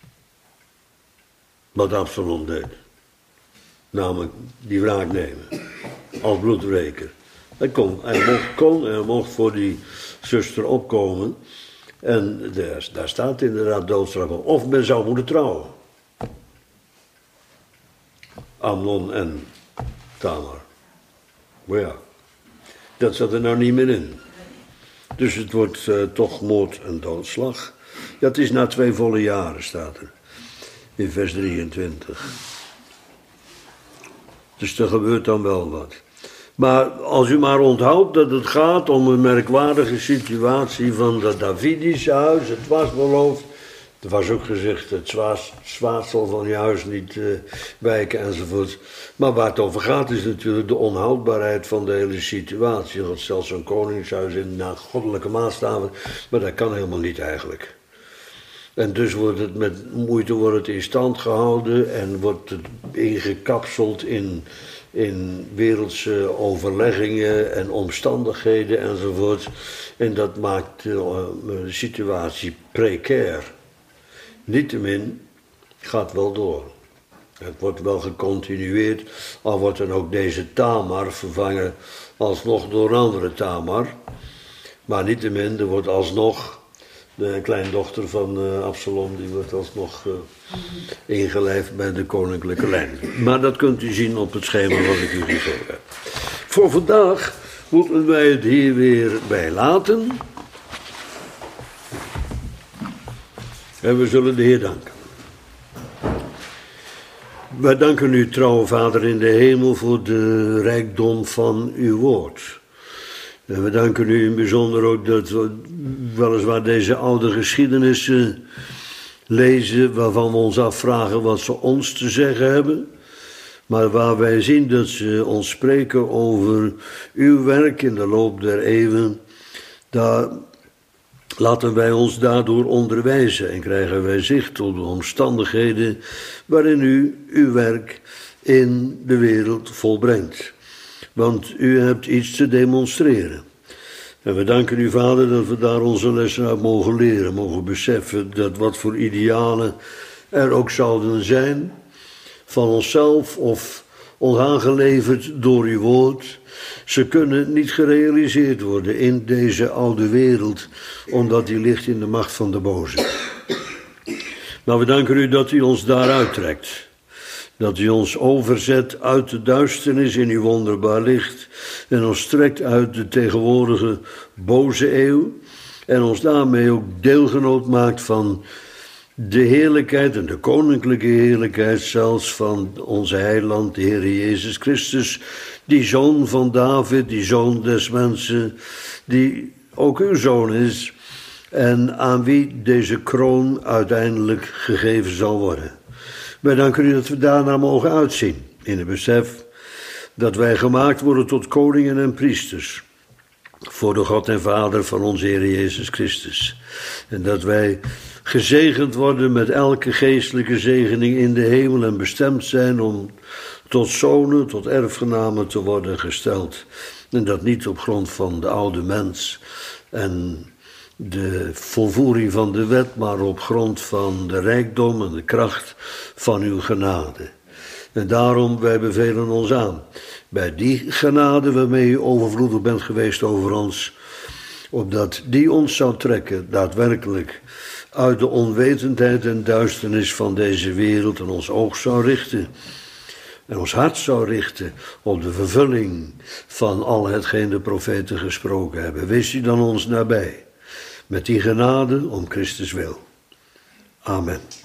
[SPEAKER 1] wat Absalom deed. Namelijk die wraak nemen als bloedwreker. Hij mocht voor die zuster opkomen. En daar staat inderdaad doodstraf op. Of men zou moeten trouwen. Amnon en Tamar. Maar ja, dat zat er nou niet meer in. Dus het wordt toch moord en doodslag. Ja, het is na 2 volle jaren, staat er. In vers 23. Dus er gebeurt dan wel wat. Maar als u maar onthoudt dat het gaat om een merkwaardige situatie van dat Davidische huis, het was beloofd. Er was ook gezegd, het zwaard zal van je huis niet wijken enzovoort. Maar waar het over gaat is natuurlijk de onhoudbaarheid van de hele situatie. Want zelfs zo'n koningshuis naar goddelijke maatstaven, maar dat kan helemaal niet eigenlijk. En dus wordt het met moeite in stand gehouden en wordt het ingekapseld in wereldse overleggingen en omstandigheden enzovoort. En dat maakt de situatie precair. Niettemin gaat wel door. Het wordt wel gecontinueerd, al wordt dan ook deze Tamar vervangen alsnog door een andere Tamar. Maar niettemin, er wordt alsnog, de kleindochter van Absalom, die wordt alsnog ingelijfd bij de koninklijke lijn. Maar dat kunt u zien op het schema wat ik u gegeven heb. Voor vandaag moeten wij het hier weer bij laten. En we zullen de Heer danken. Wij danken u, trouwe Vader in de hemel, voor de rijkdom van uw woord. En we danken u in bijzonder ook dat we weliswaar deze oude geschiedenissen lezen, waarvan we ons afvragen wat ze ons te zeggen hebben, maar waar wij zien dat ze ons spreken over uw werk in de loop der eeuwen. Daar laten wij ons daardoor onderwijzen en krijgen wij zicht op de omstandigheden waarin u uw werk in de wereld volbrengt. Want u hebt iets te demonstreren. En we danken u, Vader, dat we daar onze lessen uit mogen leren, mogen beseffen dat wat voor idealen er ook zouden zijn, van onszelf of ons aangeleverd door uw woord, ze kunnen niet gerealiseerd worden in deze oude wereld, omdat die ligt in de macht van de boze. Maar we danken u dat u ons daaruit trekt. Dat u ons overzet uit de duisternis in uw wonderbaar licht en ons trekt uit de tegenwoordige boze eeuw en ons daarmee ook deelgenoot maakt van de heerlijkheid en de koninklijke heerlijkheid zelfs van onze heiland, de Heer Jezus Christus, die zoon van David, die zoon des mensen, die ook uw zoon is en aan wie deze kroon uiteindelijk gegeven zal worden. Wij danken u dat we daarna mogen uitzien, in het besef dat wij gemaakt worden tot koningen en priesters. voor de God en Vader van onze Heer Jezus Christus. En dat wij gezegend worden met elke geestelijke zegening in de hemel en bestemd zijn om tot zonen, tot erfgenamen te worden gesteld. En dat niet op grond van de oude mens en de volvoering van de wet, maar op grond van de rijkdom en de kracht van uw genade. En daarom, wij bevelen ons aan, bij die genade waarmee u overvloedig bent geweest over ons, opdat die ons zou trekken, daadwerkelijk, uit de onwetendheid en duisternis van deze wereld en ons oog zou richten en ons hart zou richten op de vervulling van al hetgeen de profeten gesproken hebben. Wees u dan ons nabij, met die genade om Christus wil. Amen.